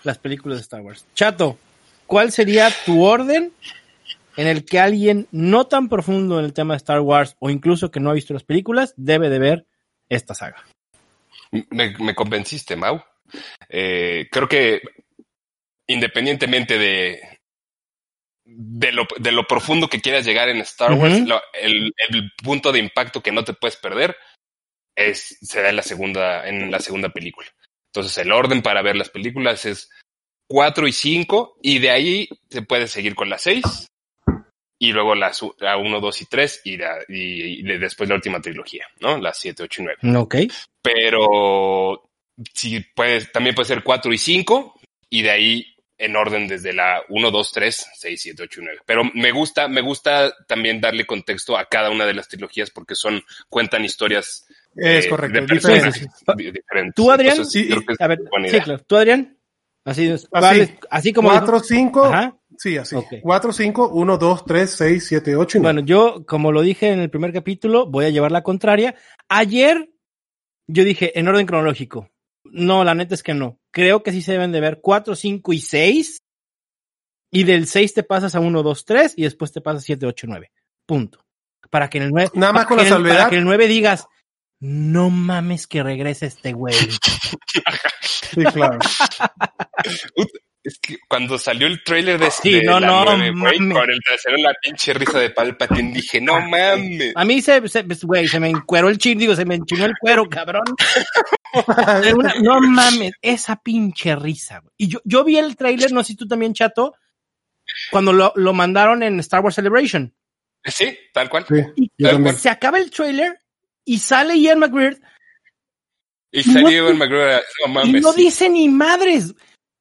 las películas de Star Wars. Chato, ¿cuál sería tu orden en el que alguien no tan profundo en el tema de Star Wars o incluso que no ha visto las películas debe de ver esta saga? Me, me convenciste, Mau. Eh, creo que independientemente de de lo, de lo profundo que quieras llegar en Star Wars, uh-huh. lo, el, el punto de impacto que no te puedes perder es se da en la segunda en la segunda película. Entonces el orden para ver las películas es cuatro y cinco, y de ahí te puedes seguir con las seis, y luego las la uno, dos y tres, y, la, y, y después la última trilogía, ¿no? Las siete, ocho y nueve. Ok. Pero si puedes, también puede ser cuatro y cinco, y de ahí en orden desde la uno, dos, tres, seis, siete, ocho y nueve. Pero me gusta, me gusta también darle contexto a cada una de las trilogías porque son, cuentan historias es eh, correcto, de personajes diferentes. diferentes. ¿Tú, Adrián? Entonces, sí, creo que es a ver, buena sí, idea. claro. ¿Tú, Adrián? Así, así, vale, así como cuatro, cinco, Ajá. Sí, así. Okay. cuatro, cinco, uno, dos, tres, seis, siete, ocho y nueve. Bueno, yo, como lo dije en el primer capítulo, voy a llevar la contraria. Ayer yo dije en orden cronológico. No, la neta es que no. Creo que sí se deben de ver cuatro, cinco y seis. Y del seis te pasas a uno, dos, tres y después te pasas siete, ocho, nueve. Punto. Para que en el nueve, nada más con la el, salvedad. Para que en el nueve digas, no mames que regrese este güey. Sí, claro. Es que cuando salió el tráiler de, sí, de no, la no, nueve, güey, con el trasero la pinche risa de Palpatine, dije, no mames. A mí se, se güey, se me encueró el chin, digo, se me enchinó el cuero, cabrón. Una, no mames, esa pinche risa, güey. Y yo, yo vi el tráiler, no sé si tú también, Chato, cuando lo, lo mandaron en Star Wars Celebration. Sí, tal cual. Sí, y tal cual. Se acaba el tráiler y sale Ian McGregor. Y salió Ian no, McGregor, no mames. Y no sí. dice ni madres.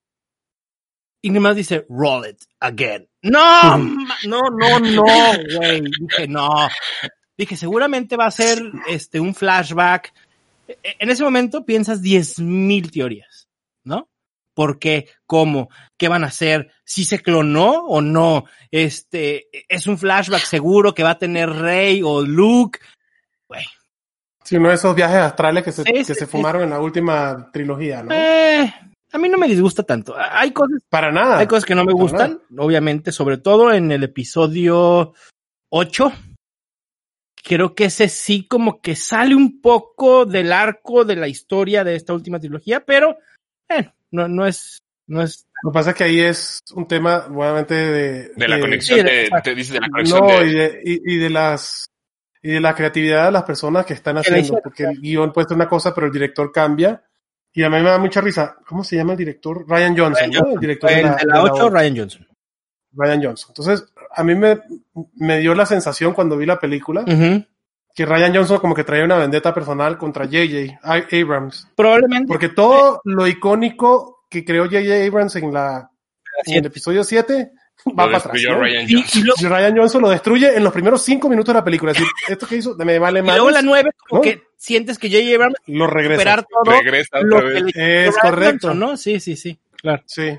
Y nomás dice, roll it again. No, no, no, no, güey. Dije, no. Dije, seguramente va a ser este un flashback. En ese momento piensas diez mil teorías, ¿no? ¿Por qué? ¿Cómo? ¿Qué van a hacer? ¿Si se clonó o no? Este, ¿es un flashback seguro que va a tener Rey o Luke? Güey. Sí, uno de esos viajes astrales que se, es, que se es, fumaron es, en la última trilogía, ¿no? Eh, a mí no me disgusta tanto. Hay cosas... Para nada. Hay cosas que no me gustan, obviamente, sobre todo en el episodio ocho. Creo que ese sí como que sale un poco del arco de la historia de esta última trilogía, pero eh, no, no es... No es... Lo que pasa es que ahí es un tema, nuevamente, de... De la de, conexión, sí, de, te dice de la conexión no, de... Y, de, y, y de las... Y de la creatividad de las personas que están haciendo, porque el guión puede ser una cosa, pero el director cambia. Y a mí me da mucha risa. ¿Cómo se llama el director? Ryan Johnson, Ryan ¿no? El director de la, de la ocho, Ryan Johnson. Ryan Johnson. Entonces, a mí me, me dio la sensación cuando vi la película uh-huh. que Ryan Johnson como que traía una vendetta personal contra J J Abrams. Probablemente. Porque todo lo icónico que creó J J Abrams en, la, en el episodio siete va para atrás, ¿no? Ryan Johnson. Y, y, lo, y Ryan Johnson lo destruye en los primeros cinco minutos de la película. Es decir, esto que hizo me vale más. Y luego la nueve, como ¿no? que sientes que J J Abrams lo regresa. Superar todo regresa lo otra vez. Que es correcto. Johnson, ¿no? Sí, sí, sí, claro. Sí.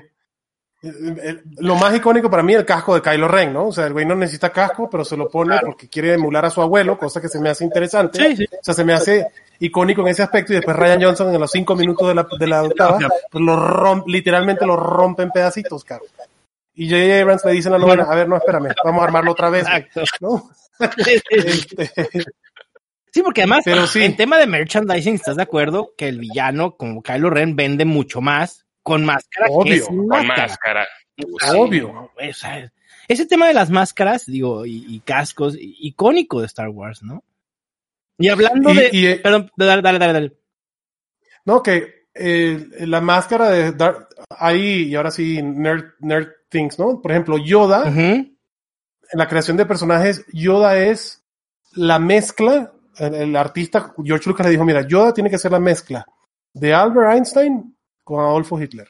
Lo más icónico para mí es el casco de Kylo Ren, ¿no? O sea, el güey no necesita casco, pero se lo pone claro. porque quiere emular a su abuelo, cosa que se me hace interesante. Sí, sí. O sea, se me hace icónico en ese aspecto. Y después Ryan Johnson, en los cinco minutos de la, de la octava, pues lo rompe, literalmente lo rompe en pedacitos, cabrón. Y J J Abrams le dice en la novela, a ver, no, espérame, vamos a armarlo otra vez. Exacto. ¿No? este... Sí, porque además, pero sí. en tema de merchandising, ¿estás de acuerdo? Que el villano, como Kylo Ren, vende mucho más con máscara. Obvio, que es con máscara. Obvio. Sí, o sea, ese tema de las máscaras, digo, y, y cascos, icónico de Star Wars, ¿no? Y hablando y, de... Y, perdón, dale, dale, dale, dale. No, que eh, la máscara de Darth, ahí, y ahora sí, Nerd, Nerd Things, ¿no? Por ejemplo, Yoda, uh-huh. en la creación de personajes, Yoda es la mezcla, el, el artista, George Lucas le dijo, mira, Yoda tiene que ser la mezcla de Albert Einstein con Adolfo Hitler.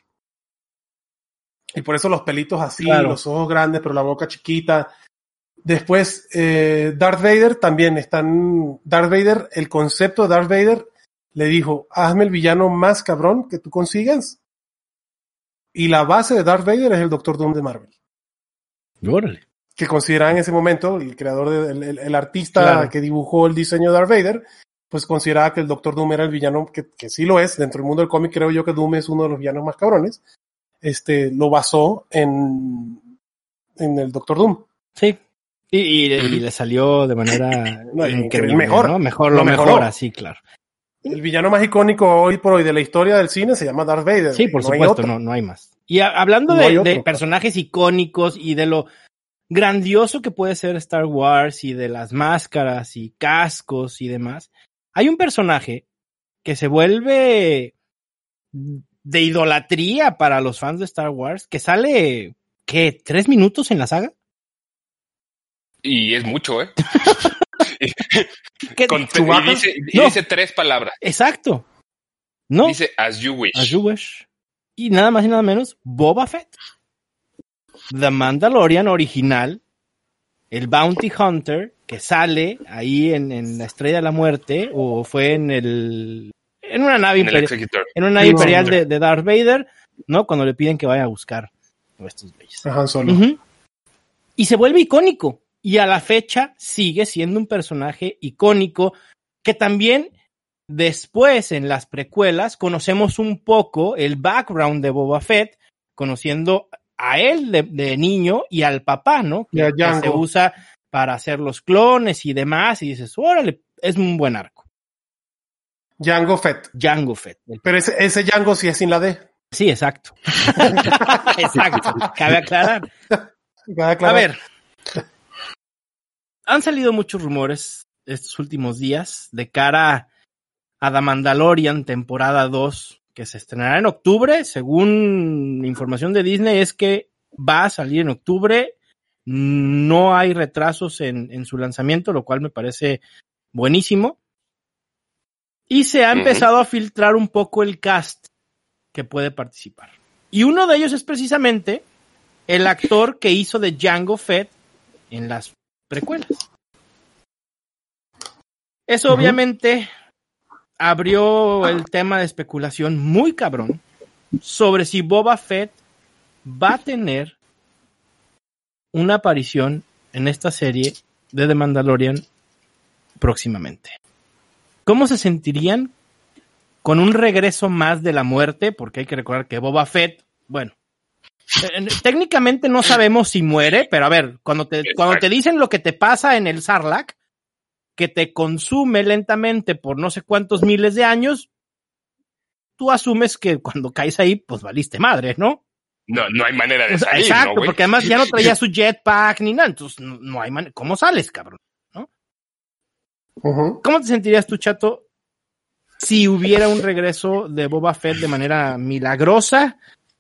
Y por eso los pelitos así, claro. Los ojos grandes, pero la boca chiquita. Después, eh, Darth Vader también están... Darth Vader, el concepto de Darth Vader le dijo, hazme el villano más cabrón que tú consigas. Y la base de Darth Vader es el Doctor Doom de Marvel. Órale. Que consideraba en ese momento, el creador, de, el, el, el artista claro. que dibujó el diseño de Darth Vader, pues consideraba que el Doctor Doom era el villano, que, que sí lo es. Dentro del mundo del cómic creo yo que Doom es uno de los villanos más cabrones. este, lo basó en, en el Doctor Doom. Sí. Y, y, y le salió de manera no, increíble, mejor, ¿no? Mejor, lo, lo mejor, así, claro. El villano más icónico hoy por hoy de la historia del cine se llama Darth Vader. Sí, por no supuesto, no, no hay más. Y a, hablando no de, de personajes icónicos y de lo grandioso que puede ser Star Wars y de las máscaras y cascos y demás, hay un personaje que se vuelve de idolatría para los fans de Star Wars, que sale, ¿qué? ¿Tres minutos en la saga? Y es mucho, ¿eh? ¿Qué? Con, y dice, y no. dice tres palabras. Exacto. No. Dice as you wish. As you wish. Y nada más y nada menos, Boba Fett. The Mandalorian original, el Bounty Hunter, que sale ahí en, en la Estrella de la Muerte, o fue en el... En una nave en imperial, en una nave imperial de, de Darth Vader, ¿no? Cuando le piden que vaya a buscar a estos bellos. Ajá, solo. Uh-huh. Y se vuelve icónico. Y a la fecha sigue siendo un personaje icónico que también después en las precuelas conocemos un poco el background de Boba Fett, conociendo a él de, de niño y al papá, ¿no? Que, que se usa para hacer los clones y demás. Y dices, órale, es un buen arco. Jango Fett. Jango Fett. Pero ese, ese Jango sí es sin la D. Sí, exacto. Exacto. Cabe aclarar. Cabe aclarar. A ver. Han salido muchos rumores estos últimos días de cara a The Mandalorian temporada dos, que se estrenará en octubre. Según información de Disney, es que va a salir en octubre. No hay retrasos en, en su lanzamiento, lo cual me parece buenísimo. Y se ha uh-huh. empezado a filtrar un poco el cast que puede participar. Y uno de ellos es precisamente el actor que hizo de Jango Fett en las precuelas. Eso uh-huh. obviamente abrió el tema de especulación muy cabrón sobre si Boba Fett va a tener una aparición en esta serie de The Mandalorian próximamente. ¿Cómo se sentirían con un regreso más de la muerte? Porque hay que recordar que Boba Fett, bueno, técnicamente no sabemos si muere, pero a ver, cuando te, cuando te dicen lo que te pasa en el Sarlacc, que te consume lentamente por no sé cuántos miles de años, tú asumes que cuando caes ahí, pues valiste madre, ¿no? No, no hay manera de salir, exacto, ¿no, porque además ya no traía su jetpack ni nada, entonces no, no hay manera. ¿Cómo sales, cabrón? ¿No? Uh-huh. ¿Cómo te sentirías tú, Chato, si hubiera un regreso de Boba Fett de manera milagrosa?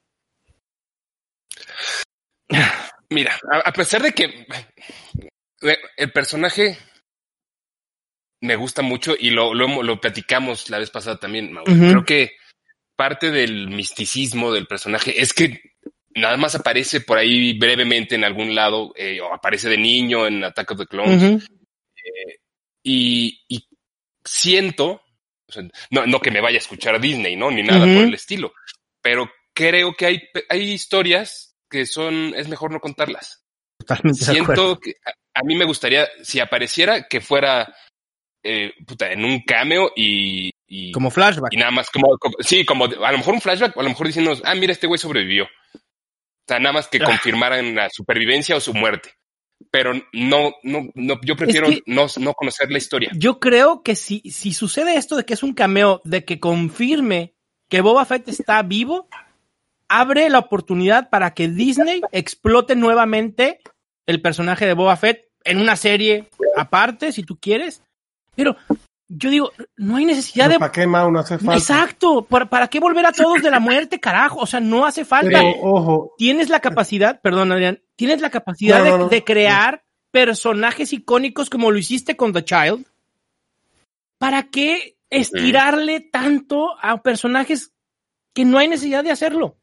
Mira, a, a pesar de que el personaje me gusta mucho y lo, lo, lo platicamos la vez pasada también, Mau. Uh-huh. Creo que parte del misticismo del personaje es que nada más aparece por ahí brevemente en algún lado, eh, o aparece de niño en Attack of the Clones. Uh-huh. Eh, y, y siento, o sea, no, no que me vaya a escuchar a Disney, ¿no? Ni nada uh-huh. por el estilo, pero creo que hay, hay historias que son, es mejor no contarlas. Totalmente siento que a, a mí me gustaría, si apareciera, que fuera eh, puta, en un cameo y, y como flashback. Y nada más como, como sí, como a lo mejor un flashback, o a lo mejor diciendo, ah, mira, este güey sobrevivió. O sea, nada más que ah. confirmaran la supervivencia o su muerte. Pero no, no, no, yo prefiero es que no, no conocer la historia. Yo creo que si, si sucede esto de que es un cameo, de que confirme que Boba Fett está vivo, abre la oportunidad para que Disney explote nuevamente el personaje de Boba Fett en una serie aparte, si tú quieres. Pero yo digo, no hay necesidad ¿Pero de... ¿Para qué, Mau? No hace falta. Exacto. ¿Para, ¿Para qué volver a todos de la muerte, carajo? O sea, no hace falta. Pero, ojo. Tienes la capacidad, perdón, Adrián, tienes la capacidad no, no, no, de, de crear no. personajes icónicos como lo hiciste con The Child. ¿Para qué estirarle tanto a personajes que no hay necesidad de hacerlo?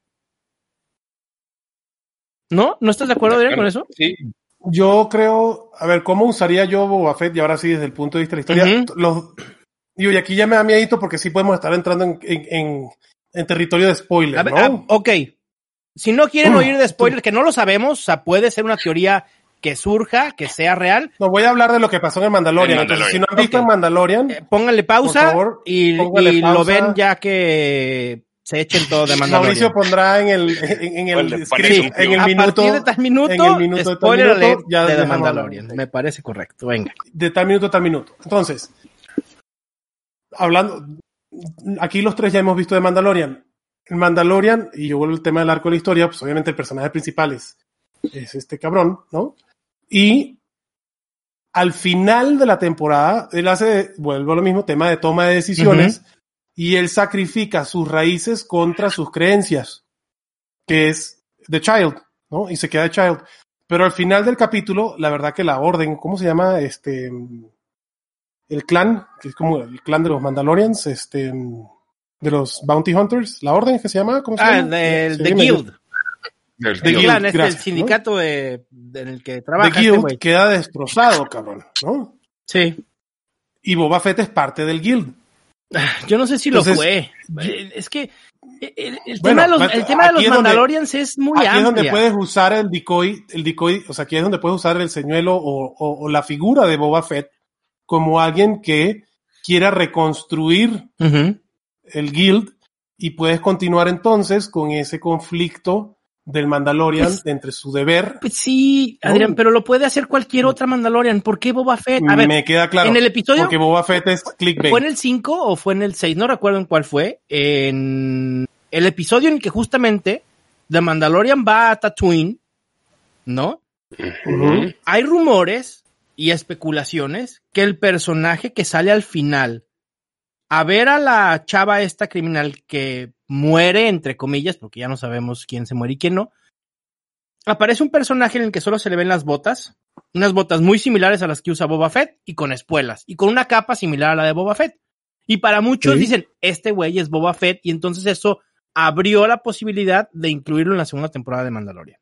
¿No? ¿No estás de acuerdo, Adrián, con eso? Sí. Yo creo, a ver, ¿cómo usaría yo Boba Fett? Y ahora sí, desde el punto de vista de la historia. Uh-huh. Los, digo, y aquí ya me da miedito porque sí podemos estar entrando en, en, en, en territorio de spoiler, a ver, ¿no? Ah, ok. Si no quieren uh, oír de spoiler, que no lo sabemos, o sea, puede ser una teoría que surja, que sea real. No, voy a hablar de lo que pasó en el Mandalorian. El Mandalorian. Entonces, si no han visto okay. en Mandalorian, eh, pónganle pausa, por favor, y, pónganle y pausa. Lo ven ya que se echen todo de Mandalorian. Mauricio pondrá en el, en, en el, script, sí, en el a minuto. partir de tal minuto, en el minuto de spoiler tal minuto, alert ya de The Mandalorian. Me parece correcto, venga. De tal minuto a tal minuto. Entonces, hablando, aquí los tres ya hemos visto de Mandalorian. El Mandalorian, y yo vuelvo al tema del arco de la historia, pues obviamente el personaje principal es, es este cabrón, ¿no? Y al final de la temporada, él hace, vuelvo a lo mismo, tema de toma de decisiones, uh-huh. y él sacrifica sus raíces contra sus creencias, que es The Child, ¿no? Y se queda The Child. Pero al final del capítulo, la verdad que la orden, ¿cómo se llama? Este, el clan, que es como el clan de los Mandalorians, este, de los Bounty Hunters, la orden que se llama, ¿cómo se ah, llama? Ah, el The Guild. El The Guild, clan, es gracias, el sindicato ¿no? de, de, en el que trabaja The Guild este queda destrozado, cabrón, ¿no? Sí. Y Boba Fett es parte del Guild. Yo no sé si Entonces, lo fue. Es que el, el bueno, tema de los, el tema de los Mandalorians donde, es muy aquí amplia. Aquí es donde puedes usar el decoy, el decoy, o sea, aquí es donde puedes usar el señuelo o, o, o la figura de Boba Fett como alguien que quiera reconstruir uh-huh. el Guild y puedes continuar entonces con ese conflicto del Mandalorian pues, entre su deber. Pues sí, Adrián, ¿no? Pero lo puede hacer cualquier otra Mandalorian. ¿Por qué Boba Fett? A ver, me queda claro. En el episodio. Porque Boba Fett es clickbait. ¿Fue en el cinco o fue en el seis? No recuerdo en cuál fue. En el episodio en el que justamente The Mandalorian va a Tatooine, ¿no? Uh-huh. Hay rumores y especulaciones que el personaje que sale al final a ver a la chava esta criminal que muere, entre comillas, porque ya no sabemos quién se muere y quién no, aparece un personaje en el que solo se le ven las botas, unas botas muy similares a las que usa Boba Fett y con espuelas, y con una capa similar a la de Boba Fett. Y para muchos sí. dicen, este güey es Boba Fett, y entonces eso abrió la posibilidad de incluirlo en la segunda temporada de Mandalorian.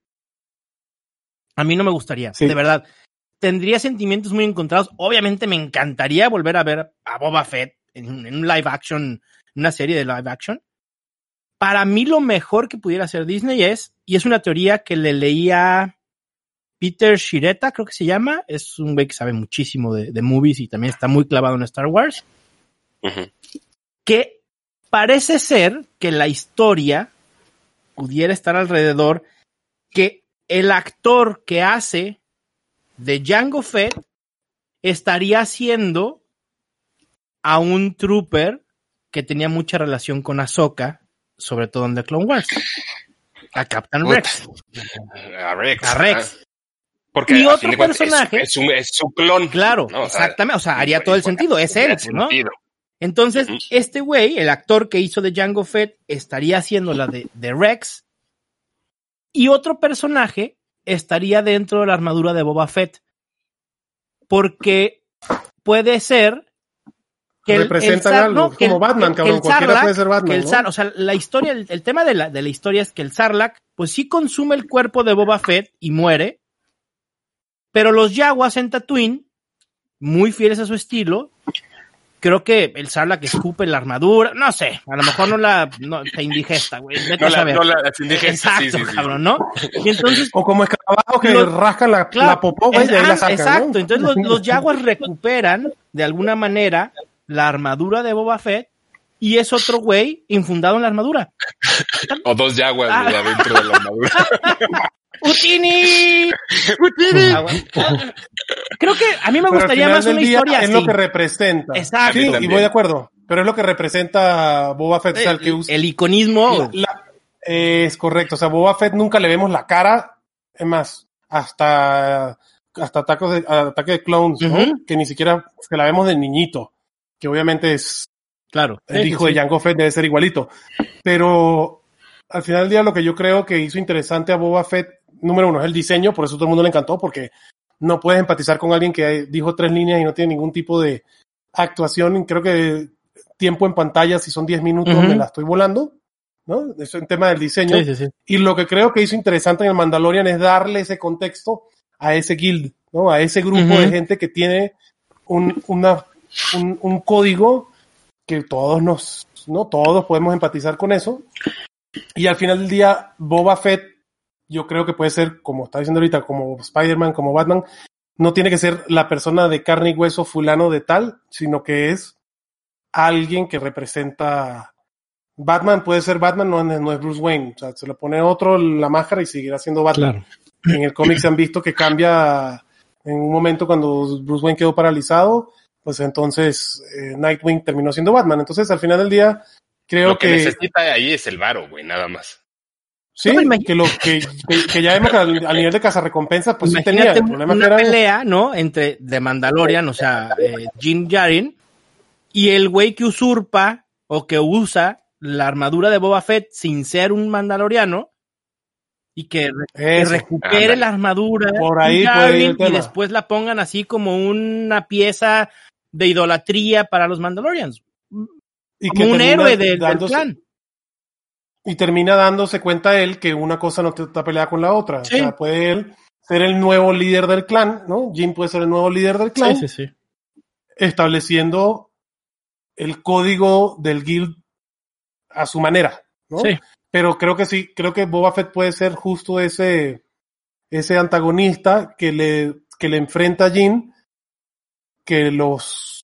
A mí no me gustaría, sí. de verdad. Tendría sentimientos muy encontrados. Obviamente me encantaría volver a ver a Boba Fett en, en un live action, una serie de live action. Para mí lo mejor que pudiera hacer Disney es, y es una teoría que le leía Peter Shireta, creo que se llama, es un güey que sabe muchísimo de, de movies y también está muy clavado en Star Wars, uh-huh. que parece ser que la historia pudiera estar alrededor que el actor que hace de Jango Fett estaría haciendo a un trooper que tenía mucha relación con Ahsoka, sobre todo en The Clone Wars. A Captain Rex. A Rex. A Rex. Ah, porque y otro personaje. Es, es, un, es su clon. Claro, ¿no? exactamente. O sea, haría todo el sentido. Es él, ¿no? Entonces, uh-huh. este güey, el actor que hizo de Jango Fett, estaría haciendo la de, de Rex. Y otro personaje estaría dentro de la armadura de Boba Fett. Porque puede ser que el, representan el Zar, algo, no, como el, Batman, que, cabrón, que el cualquiera Sarlacc, puede ser Batman, que el ¿no? Zar, o sea, la historia, el, el tema de la, de la historia es que el Sarlacc, pues sí consume el cuerpo de Boba Fett y muere, pero los Yaguas en Tatooine, muy fieles a su estilo, creo que el Sarlacc escupe la armadura, no sé, a lo mejor no la, no, te indigesta, güey, vete no a saber. La, no la indigesta, exacto, sí, sí, cabrón, sí. ¿no? Y entonces, o como escarabajo que lo, rascan la, claro, la popó, güey, y ahí la sacan, exacto, ¿no? entonces los, los Jaguars recuperan, de alguna manera, la armadura de Boba Fett, y es otro güey infundado en la armadura. O dos Jaguars ah. adentro de la armadura. ¡Utini! ¡Utini! Ah, bueno. Creo que a mí me pero gustaría más una historia es así. lo que representa. Exacto. Sí, y voy de acuerdo. Pero es lo que representa Boba Fett. El, o sea, el, que usa, el iconismo. La, la, eh, es correcto. O sea, Boba Fett nunca le vemos la cara. Es más, hasta, hasta Ataque de, ataque de Clones, ¿no? Uh-huh. Que ni siquiera que la vemos de niñito. Que obviamente es. Claro. El sí, hijo sí. de Jango Fett debe ser igualito. Pero al final del día lo que yo creo que hizo interesante a Boba Fett, número uno, es el diseño, por eso todo el mundo le encantó, porque no puedes empatizar con alguien que dijo tres líneas y no tiene ningún tipo de actuación. Creo que tiempo en pantalla, si son diez minutos, uh-huh. me la estoy volando, ¿no? Eso en tema del diseño. Sí, sí, sí. Y lo que creo que hizo interesante en el Mandalorian es darle ese contexto a ese guild, ¿no? A ese grupo uh-huh. de gente que tiene un, una, un, un código que todos nos, ¿no? Todos podemos empatizar con eso. Y al final del día, Boba Fett, yo creo que puede ser, como está diciendo ahorita, como Spider-Man, como Batman, no tiene que ser la persona de carne y hueso fulano de tal, sino que es alguien que representa, Batman puede ser Batman, no, no es Bruce Wayne. O sea, se le pone otro la máscara y seguirá siendo Batman. Claro. En el cómic se han visto que cambia en un momento cuando Bruce Wayne quedó paralizado, pues entonces eh, Nightwing terminó siendo Batman. Entonces, al final del día, creo que... Lo que necesita ahí es el varo, güey, nada más. Sí, que lo que, que, que ya vemos que al, al nivel de cazarrecompensas, pues sí tenía. El problema una que era... pelea, ¿no? Entre The Mandalorian, o sea, eh, Din Djarin, y el güey que usurpa o que usa la armadura de Boba Fett sin ser un mandaloriano y que, que recupere ah, la armadura por ahí Djarin, y después la pongan así como una pieza de idolatría para los Mandalorians. Y como que un héroe de, dándose, del clan. Y termina dándose cuenta él que una cosa no está peleada con la otra. Sí. O sea, puede él ser el nuevo líder del clan, ¿no? Jim puede ser el nuevo líder del clan. Sí, sí, sí. Estableciendo el código del guild a su manera, ¿no? Sí. Pero creo que sí, creo que Boba Fett puede ser justo ese, ese antagonista que le, que le enfrenta a Jin, que los,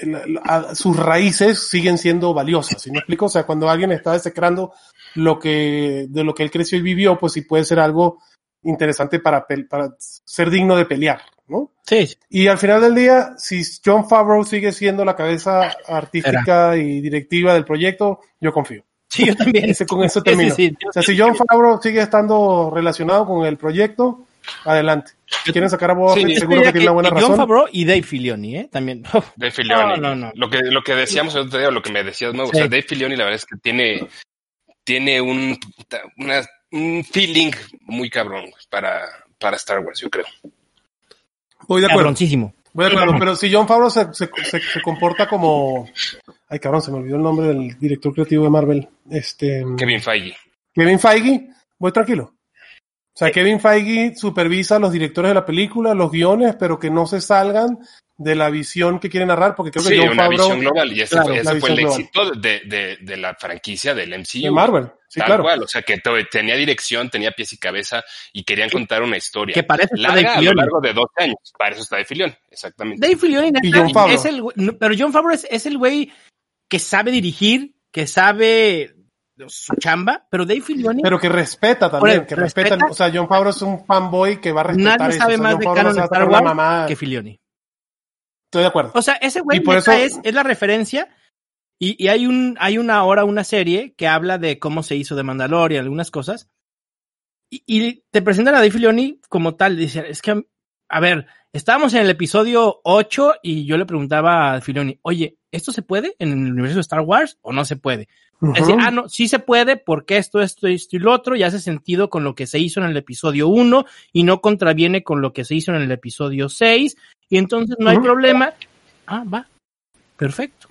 a, sus raíces siguen siendo valiosas, ¿sí me explico? O sea, cuando alguien está desecrando lo que, de lo que él creció y vivió, pues sí puede ser algo interesante para, para ser digno de pelear, ¿no? Sí. Y al final del día, si Jon Favreau sigue siendo la cabeza artística Era. y directiva del proyecto, yo confío. Sí, yo también. Ese, con eso termino. Sí, sí, sí. O sea, si Jon Favreau sigue estando relacionado con el proyecto, adelante. Si quieren sacar a Boba Fett, sí, seguro que tiene una buena razón. Jon Favreau y Dave Filoni, ¿eh? También. Dave Filoni. No, no, no. Lo que, lo que decíamos el otro día, lo que me decías nuevo, sí. O sea, Dave Filoni la verdad es que tiene, tiene un, una, un feeling muy cabrón para, para Star Wars, yo creo. Voy de acuerdo. Cabroncísimo. Voy de acuerdo, pero si Jon Favreau se, se, se, se comporta como... Ay, cabrón, se me olvidó el nombre del director creativo de Marvel. Este... Kevin Feige. Kevin Feige, voy tranquilo. O sea, Kevin Feige supervisa a los directores de la película, los guiones, pero que no se salgan de la visión que quieren narrar, porque creo que sí, Jon una Favreau... visión global, y ese, claro, fue, ese fue el global. éxito de, de, de la franquicia del M C U. De Marvel, sí, tal claro. cual, o sea, que te, tenía dirección, tenía pies y cabeza, y querían contar una historia. Que parece larga a lo largo de dos años. Para eso está Dave Filoni, exactamente. Dave Filoni es el, pero Jon Favreau es, es el güey que sabe dirigir, que sabe su chamba, pero Dave Filoni... Pero que respeta también, que respeta, respeta, o sea, Jon Favreau es un fanboy que va a respetar nadie eso. sabe o sea, más Jon de Favreau canon de Star Wars mamá... que Filoni. Estoy de acuerdo. O sea, ese güey eso... es, es la referencia, y, y hay un hay una ahora una serie que habla de cómo se hizo de Mandalorian, algunas cosas, y, y te presentan a Dave Filoni como tal, dice, es que, a ver, estábamos en el episodio ocho y yo le preguntaba a Filoni, oye, ¿esto se puede en el universo de Star Wars o no se puede? Uh-huh. Decía, ah, no, sí se puede porque esto, esto, esto y lo otro, y hace sentido con lo que se hizo en el episodio uno y no contraviene con lo que se hizo en el episodio seis, y entonces no hay uh-huh. problema. Ah, va, perfecto.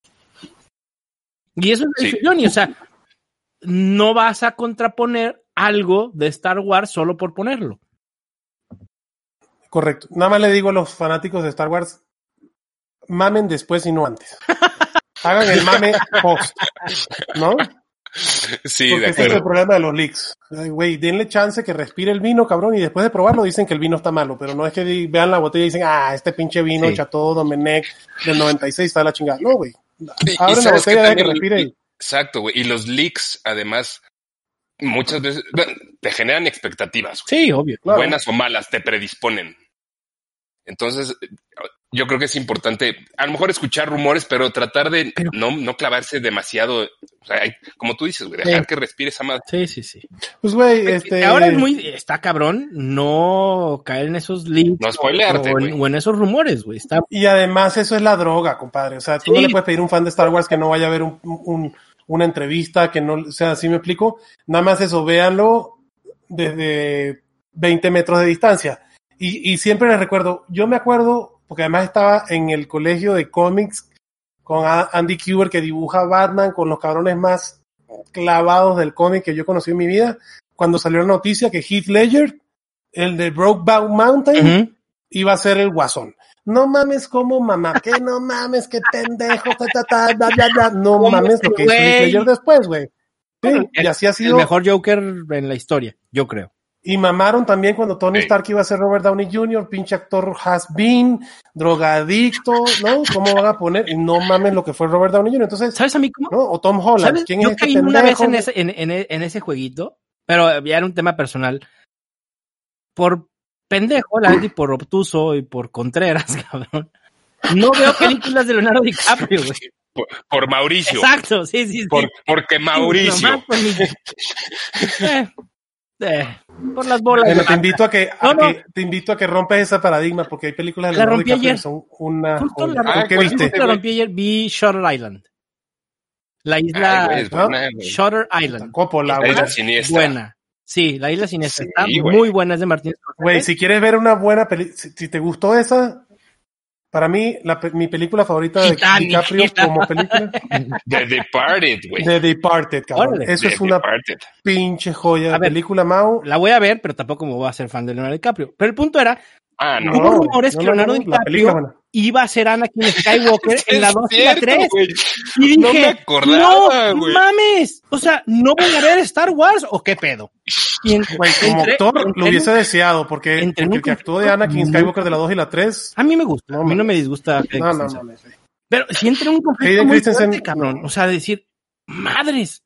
Y eso es el Filoni, o sea, no vas a contraponer algo de Star Wars solo por ponerlo. Correcto. Nada más le digo a los fanáticos de Star Wars, mamen después y no antes. Hagan el mame post, ¿no? Sí, porque de ese es el problema de los leaks. Güey, denle chance que respire el vino, cabrón, y después de probarlo dicen que el vino está malo, pero no es que vean la botella y dicen, ah, este pinche vino, sí. Chateau Domenech del noventa y seis está de la chingada. No, güey. Abren la botella y que respire. Y, exacto, güey. Y los leaks, además, muchas veces te generan expectativas. Sí, obvio. Claro. Buenas o malas, te predisponen. Entonces, yo creo que es importante, a lo mejor escuchar rumores, pero tratar de pero, no, no clavarse demasiado. O sea, hay, como tú dices, güey, dejar sí. que respire esa madre. Sí, sí, sí. Pues, güey, este... Ahora es muy, está cabrón no caer en esos links. No spoilearte, o, en, o en esos rumores, güey. Está... Y además eso es la droga, compadre. O sea, tú sí. no le puedes pedir a un fan de Star Wars que no vaya a ver un, un, una entrevista, que no, o sea, ¿sí me explico? Nada más eso, véanlo desde veinte metros de distancia. Y, y siempre les recuerdo, yo me acuerdo, porque además estaba en el colegio de cómics con Andy Kubert que dibuja Batman con los cabrones más clavados del cómic que yo conocí en mi vida, cuando salió la noticia que Heath Ledger, el de Brokeback Mountain, uh-huh. iba a ser el Guasón. No mames, como mamá, que no mames, que pendejo, ta, ta, ta, bla, bla, bla. No mames lo que hizo Heath Ledger después, güey. Sí, el, y así ha sido. El mejor Joker en la historia, yo creo. Y mamaron también cuando Tony sí. Stark iba a ser Robert Downey junior, pinche actor has been, drogadicto, ¿no? ¿Cómo van a poner? Y no mames lo que fue Robert Downey junior Entonces, ¿sabes a mí cómo? ¿no? O Tom Holland. ¿Sabes? ¿Quién Yo es este caí una vez pendejo? en ese, en, en, en ese jueguito, pero ya era un tema personal. Por pendejo, la gente, y por obtuso y por Contreras, cabrón. No veo películas de Leonardo DiCaprio, güey. Por, por Mauricio. Exacto, sí, sí, sí. Por, porque Mauricio. Sí, por, mi... eh, eh, por las bolas. Bueno, te invito a que, a no, no. que te invito a que rompes ese paradigma porque hay películas de La Leonardo rompí DiCaprio ayer. que son una Justo joya. la, ¿Qué ah, viste? la rompí ayer, vi Shutter Island. La isla Ay, güey, es buena, güey. Shutter Island. Coppola, La güey. isla siniestra. Buena. Sí, la isla siniestra Sí, está güey. muy buena, es de Martín Scorsese. Güey, si quieres ver una buena película, si, si te gustó esa, para mí, la, mi película favorita de Titanic. DiCaprio como película, The Departed, güey. The Departed, cabrón. Órale. Eso The es una Departed. pinche joya de A ver, película, Mau. La voy a ver, pero tampoco me voy a ser fan de Leonardo DiCaprio. Pero el punto era, Ah, no. hubo rumores no, que no, Leonardo no, la película DiCaprio buena. iba a ser Anakin Skywalker en la Es dos y la cierto, tres. güey. Y No dije, me acordaba, no güey. mames, o sea, ¿no voy a ver Star Wars o qué pedo? Y en- Güey, como entré- actor entré lo en hubiese un- deseado, porque, entré en porque un el que actuó de conflicto Anakin muy- Skywalker de la dos y la tres, A mí me gusta, No, a mí no mames. me disgusta. Hayden no, no Christensen. mames. güey. Pero si entra en un conflicto Hayden muy Christensen- fuerte, cabrón. O sea, decir, madres.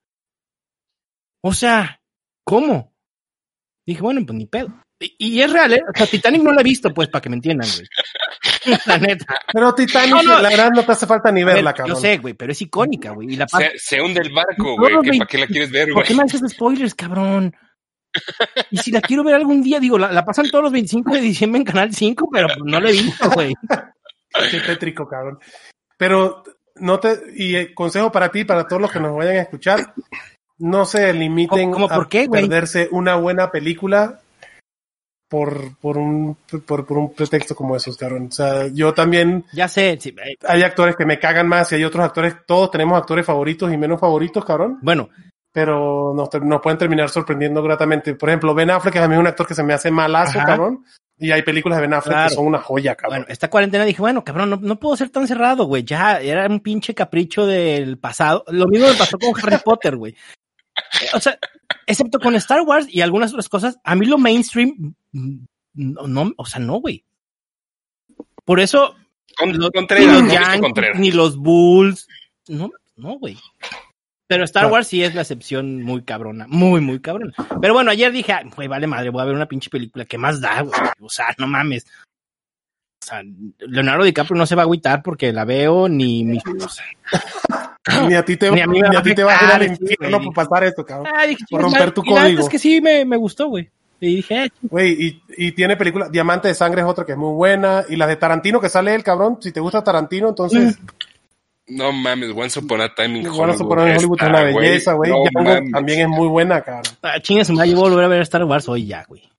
O sea, ¿cómo? Dije, bueno, pues ni pedo. Y, y es real, ¿eh? O sea, Titanic no la he visto, pues, para que me entiendan, güey. La neta. Pero Titanic, No, no. la verdad, no te hace falta ni A ver, verla, yo cabrón. sé, güey, pero es icónica, güey. Y la Se, se hunde el barco, güey. No, ¿Qué- güey. ¿Para qué la quieres ver, ¿Por güey? qué me haces spoilers, cabrón? Y si la quiero ver algún día, digo, la, la pasan todos los veinticinco de diciembre en Canal cinco, pero pues no la he visto, güey. Qué tétrico, cabrón. Pero no te, y eh, consejo para ti, para todos los que nos vayan a escuchar, no se limiten ¿Cómo- cómo por a qué, güey? perderse una buena película por, por un por, por un pretexto como esos, cabrón. O sea, yo también, Ya sé, sí, eh, hay actores que me cagan más y hay otros actores, todos tenemos actores favoritos y menos favoritos, cabrón, bueno, pero nos, ter- nos pueden terminar sorprendiendo gratamente. Por ejemplo, Ben Affleck, que a mí es un actor que se me hace malazo, Ajá. cabrón, y hay películas de Ben Affleck Claro. que son una joya, cabrón. bueno, esta cuarentena dije, bueno, cabrón, no, no puedo ser tan cerrado, güey. Ya era un pinche capricho del pasado. Lo mismo me pasó con Harry Potter, güey. Eh, O sea, excepto con Star Wars y algunas otras cosas, a mí lo mainstream, mm, no, no o sea, no, güey. Por eso, Con, los- Contreras, ni los ¿no viste Yankees, Contreras? ni los Bulls, no, no, güey. Pero Star No. Wars sí es la excepción muy cabrona, muy, muy cabrona. Pero bueno, ayer dije, "Ay, güey, vale madre, voy a ver una pinche película, ¿qué más da, güey? O sea, no mames. O sea, Leonardo DiCaprio no se va a agüitar porque la veo, ni mi esposa. Ni a ti te, Ni a mí me ni va a ti a te va a ir al afectar, sí, infierno güey. por pasar esto, cabrón. Ay, dije, Por romper tu y la neta código. es que sí me, me gustó, güey. Y dije, eh, Güey, y, y tiene película, Diamante de Sangre es otra que es muy buena, y la de Tarantino que sale el cabrón, si te gusta Tarantino, entonces, No mames, Once Upon a Time in Once Hollywood. Upon a Time in Hollywood es está, una belleza, güey. No Django mames. también es muy buena, cabrón. ah, chinga su madre, yo voy a volver a ver Star Wars hoy ya, güey.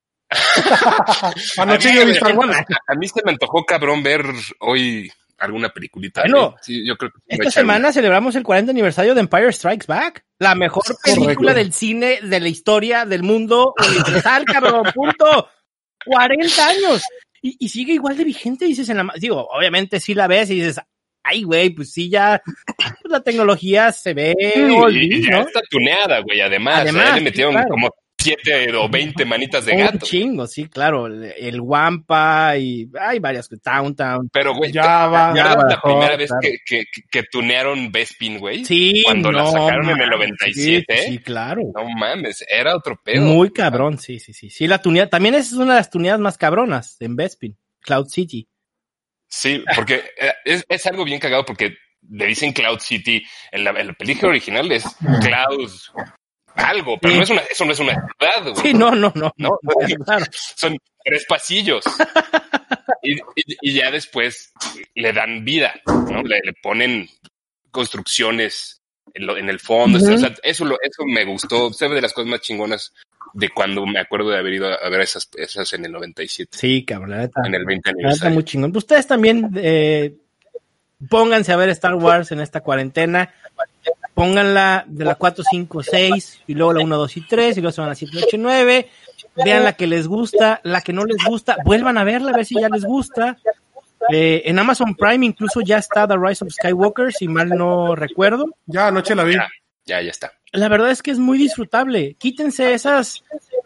Anoche A mí, yo vi a Star mí- Wars. a mí se me antojó, cabrón, ver hoy alguna peliculita. Bueno, ¿eh? Sí, yo creo que voy a Esta echar una. semana celebramos el cuarenta aniversario de Empire Strikes Back. La mejor película Correcto. del cine, de la historia, del mundo universal, cabrón, punto. cuarenta años. Y, y sigue igual de vigente, dices en la... ma- Digo, obviamente sí la ves y dices, ay, güey, pues sí ya, pues la tecnología se ve... Sí, olvid, y ya ¿no? está tuneada, güey, además. Además, Ahí le sí, metieron claro. como siete o veinte manitas de Un gato. chingo, sí, claro. El, el Wampa y hay varias, Downtown. Pero, güey, Java. ¿te acuerdas Java, la primera oh, vez claro. que, que, que tunearon Bespin, güey? Sí, Cuando la no, sacaron en el mames, noventa y siete, Sí, sí, claro. No mames, era otro pedo. Muy cabrón, sí, sí, sí. Sí, la tuneada, también esa es una de las tuneadas más cabronas en Bespin, Cloud City. Sí, porque eh, es, es algo bien cagado porque le dicen Cloud City. En la, en la película original es Cloud algo, pero Sí. no es una, eso no es una ciudad, güey. Sí, no, no, no. No, Claro. son tres pasillos. Y, y, y ya después le dan vida, ¿no? Le, le ponen construcciones en, lo, en el fondo. Ujú. O sea, eso, lo, eso me gustó. Se ve de las cosas más chingonas de cuando me acuerdo de haber ido a ver esas, esas en el noventa y siete, Sí, cabrón, la neta. en el veinte La neta aniversario. muy chingón. Ustedes también eh, pónganse a ver Star Wars en esta cuarentena. Pónganla de la cuatro, cinco, seis y luego la uno, dos y tres y luego se van a siete, ocho, nueve. Vean la que les gusta, la que no les gusta, vuelvan a verla a ver si ya les gusta. Eh, en Amazon Prime incluso ya está The Rise of Skywalker, si mal no recuerdo. Ya anoche la vi. Ya, ya, ya está. La verdad es que es muy disfrutable. Quítense esas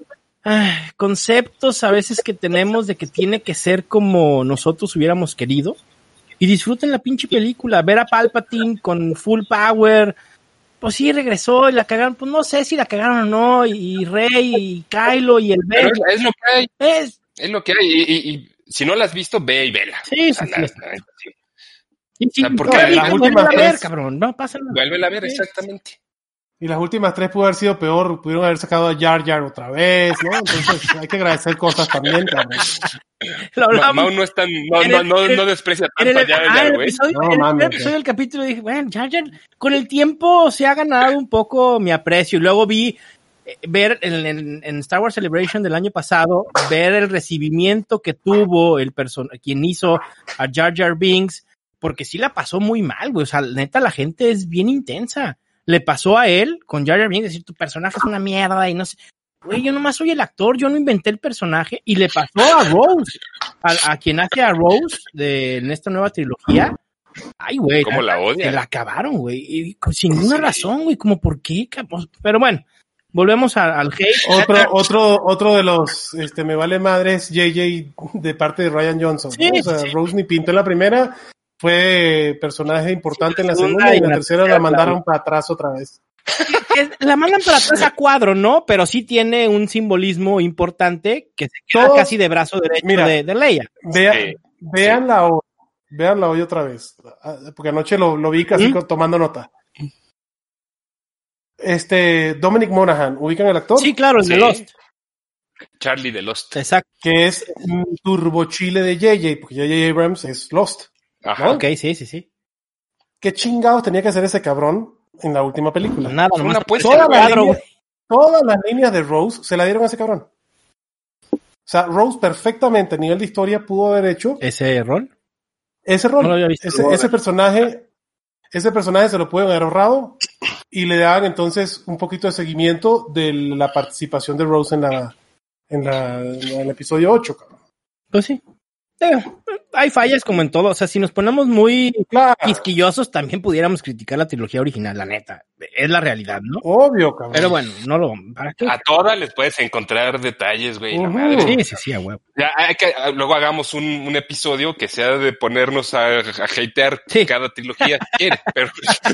ah, conceptos a veces que tenemos de que tiene que ser como nosotros hubiéramos querido. Y disfruten la pinche película. Ver a Palpatine con full power. Pues sí, regresó y la cagaron. Pues no sé si la cagaron o no. Y Rey y Kylo y el Ben. Pero es, es lo que hay. Es, es lo que hay. Y, y, y si no la has visto, ve y vela. Sí, sí, sí. sí. Y sí, o sea, porque no, las la últimas tres, ver, cabrón. No pasa nada. Vuélvela a ver, exactamente. Y las últimas tres pudo haber sido peor, pudieron haber sacado a Jar Jar otra vez, ¿no? Entonces hay que agradecer cosas también, cabrón. Ma, Mau no es tan, no, no, no, no desprecia tanto a Jar Jar, güey. En el primer episodio del capítulo dije, bueno, Jar Jar, con el tiempo se ha ganado un poco mi aprecio. Y luego vi, ver en, en, en Star Wars Celebration del año pasado, ver el recibimiento que tuvo el person quien hizo a Jar Jar Binks, porque sí la pasó muy mal, güey. O sea, neta, la gente es bien intensa. Le pasó a él con Jar Jar Binks, decir, tu personaje es una mierda y no sé. Güey, yo nomás soy el actor, yo no inventé el personaje. Y le pasó a Rose, a, a quien hace a Rose de, en esta nueva trilogía. Ay, güey. ¿Cómo la odia? Se la acabaron, güey. Y, sin ninguna sí. razón, güey. Como, ¿por qué? Pero bueno, volvemos a, al hate. Otro, otro, otro de los, este, me vale madres, J J de parte de Rian Johnson. Sí, ¿no? O sea, sí. Rose ni pintó en la primera. Fue personaje importante sí, en la segunda y en la tercera la mandaron claro. para atrás otra vez. La mandan para atrás a cuadro, ¿no? Pero sí tiene un simbolismo importante que se queda Todos, casi de brazo derecho mira, de, de Leia. Vea, sí, véanla sí. hoy, véanla hoy otra vez, porque anoche lo, lo vi casi ¿Mm? tomando nota. Este, Dominic Monaghan, ¿ubican el actor? Sí, claro, el sí. de Lost. Charlie de Lost. Exacto. Que es un turbochile de J J, porque J J Abrams es Lost. Ajá. ¿No? Ok, sí, sí, sí. ¿Qué chingados tenía que hacer ese cabrón en la última película? Nada, nomás. Todas las líneas, todas las líneas de Rose se la dieron a ese cabrón. O sea, Rose perfectamente a nivel de historia pudo haber hecho ese rol. Ese rol. No lo había visto. Ese, ese personaje, ese personaje se lo pueden haber ahorrado y le daban entonces un poquito de seguimiento de la participación de Rose en la, en la, en el episodio ocho, cabrón. Pues sí. Eh, hay fallas como en todo, o sea, si nos ponemos muy claro. quisquillosos también pudiéramos criticar la trilogía original, la neta, es la realidad, ¿no? Obvio, cabrón. Pero bueno, no lo... ¿para qué? A todas les puedes encontrar detalles, güey, uh-huh. la madre. Sí, sí, sí, a huevo. Ya, hay que, luego hagamos un, un episodio que sea de ponernos a, a hatear sí. cada trilogía si quiere, pero...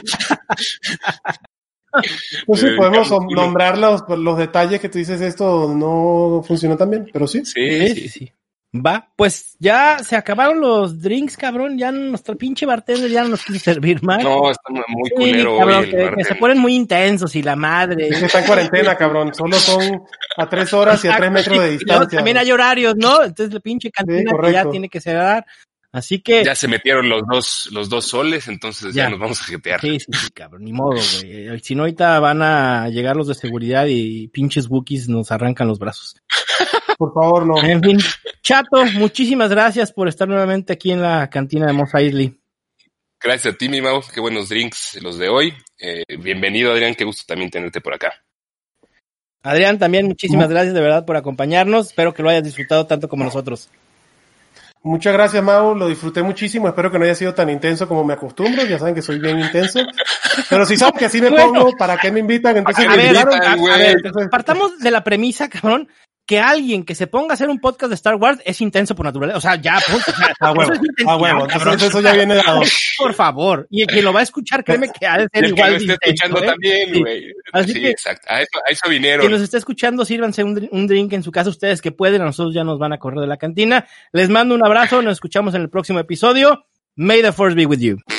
Pues sí, podemos nombrar los, los detalles que tú dices, esto no funcionó tan bien, pero sí. Sí, sí, sí. Va, pues ya se acabaron los drinks, cabrón, ya nuestro pinche bartender ya no nos quiere servir más. No, está muy culero sí, cabrón, hoy que, que se ponen muy intensos y la madre. Es que está en cuarentena, cabrón, solo son a tres horas y a tres metros de distancia. No, también hay horarios, ¿no? Entonces la pinche cantina sí, que ya tiene que cerrar. Así que... Ya se metieron los dos, los dos soles, entonces ya, ya nos vamos a jetear. Sí, sí, sí, cabrón, ni modo, güey. Si no, ahorita van a llegar los de seguridad y pinches Wookiees nos arrancan los brazos. Por favor, no. En fin, Chato, muchísimas gracias por estar nuevamente aquí en la cantina de Mos Eisley. Gracias a ti, mi Mau, qué buenos drinks los de hoy. Eh, bienvenido, Adrián, qué gusto también tenerte por acá. Adrián, también muchísimas gracias de verdad por acompañarnos. Espero que lo hayas disfrutado tanto como nosotros. Muchas gracias, Mau, lo disfruté muchísimo, espero que no haya sido tan intenso como me acostumbro, ya saben que soy bien intenso, pero si saben que así me pongo, bueno, ¿para qué me invitan? Entonces a, me ver, invitaron, a, a, a ver, entonces... partamos de la premisa, cabrón, que alguien que se ponga a hacer un podcast de Star Wars es intenso por naturaleza, o sea, ya, punto. A huevo, a huevo, entonces eso ya viene dado. Por favor, y quien lo va a escuchar, créeme que ha de ser el igual. Que lo esté escuchando ¿eh? También, güey. Sí, sí, exacto, a eso, a eso vinieron. Quien nos está escuchando, sírvanse un, un drink en su casa, ustedes que pueden, a nosotros ya nos van a correr de la cantina. Les mando un abrazo, nos escuchamos en el próximo episodio. May the Force be with you.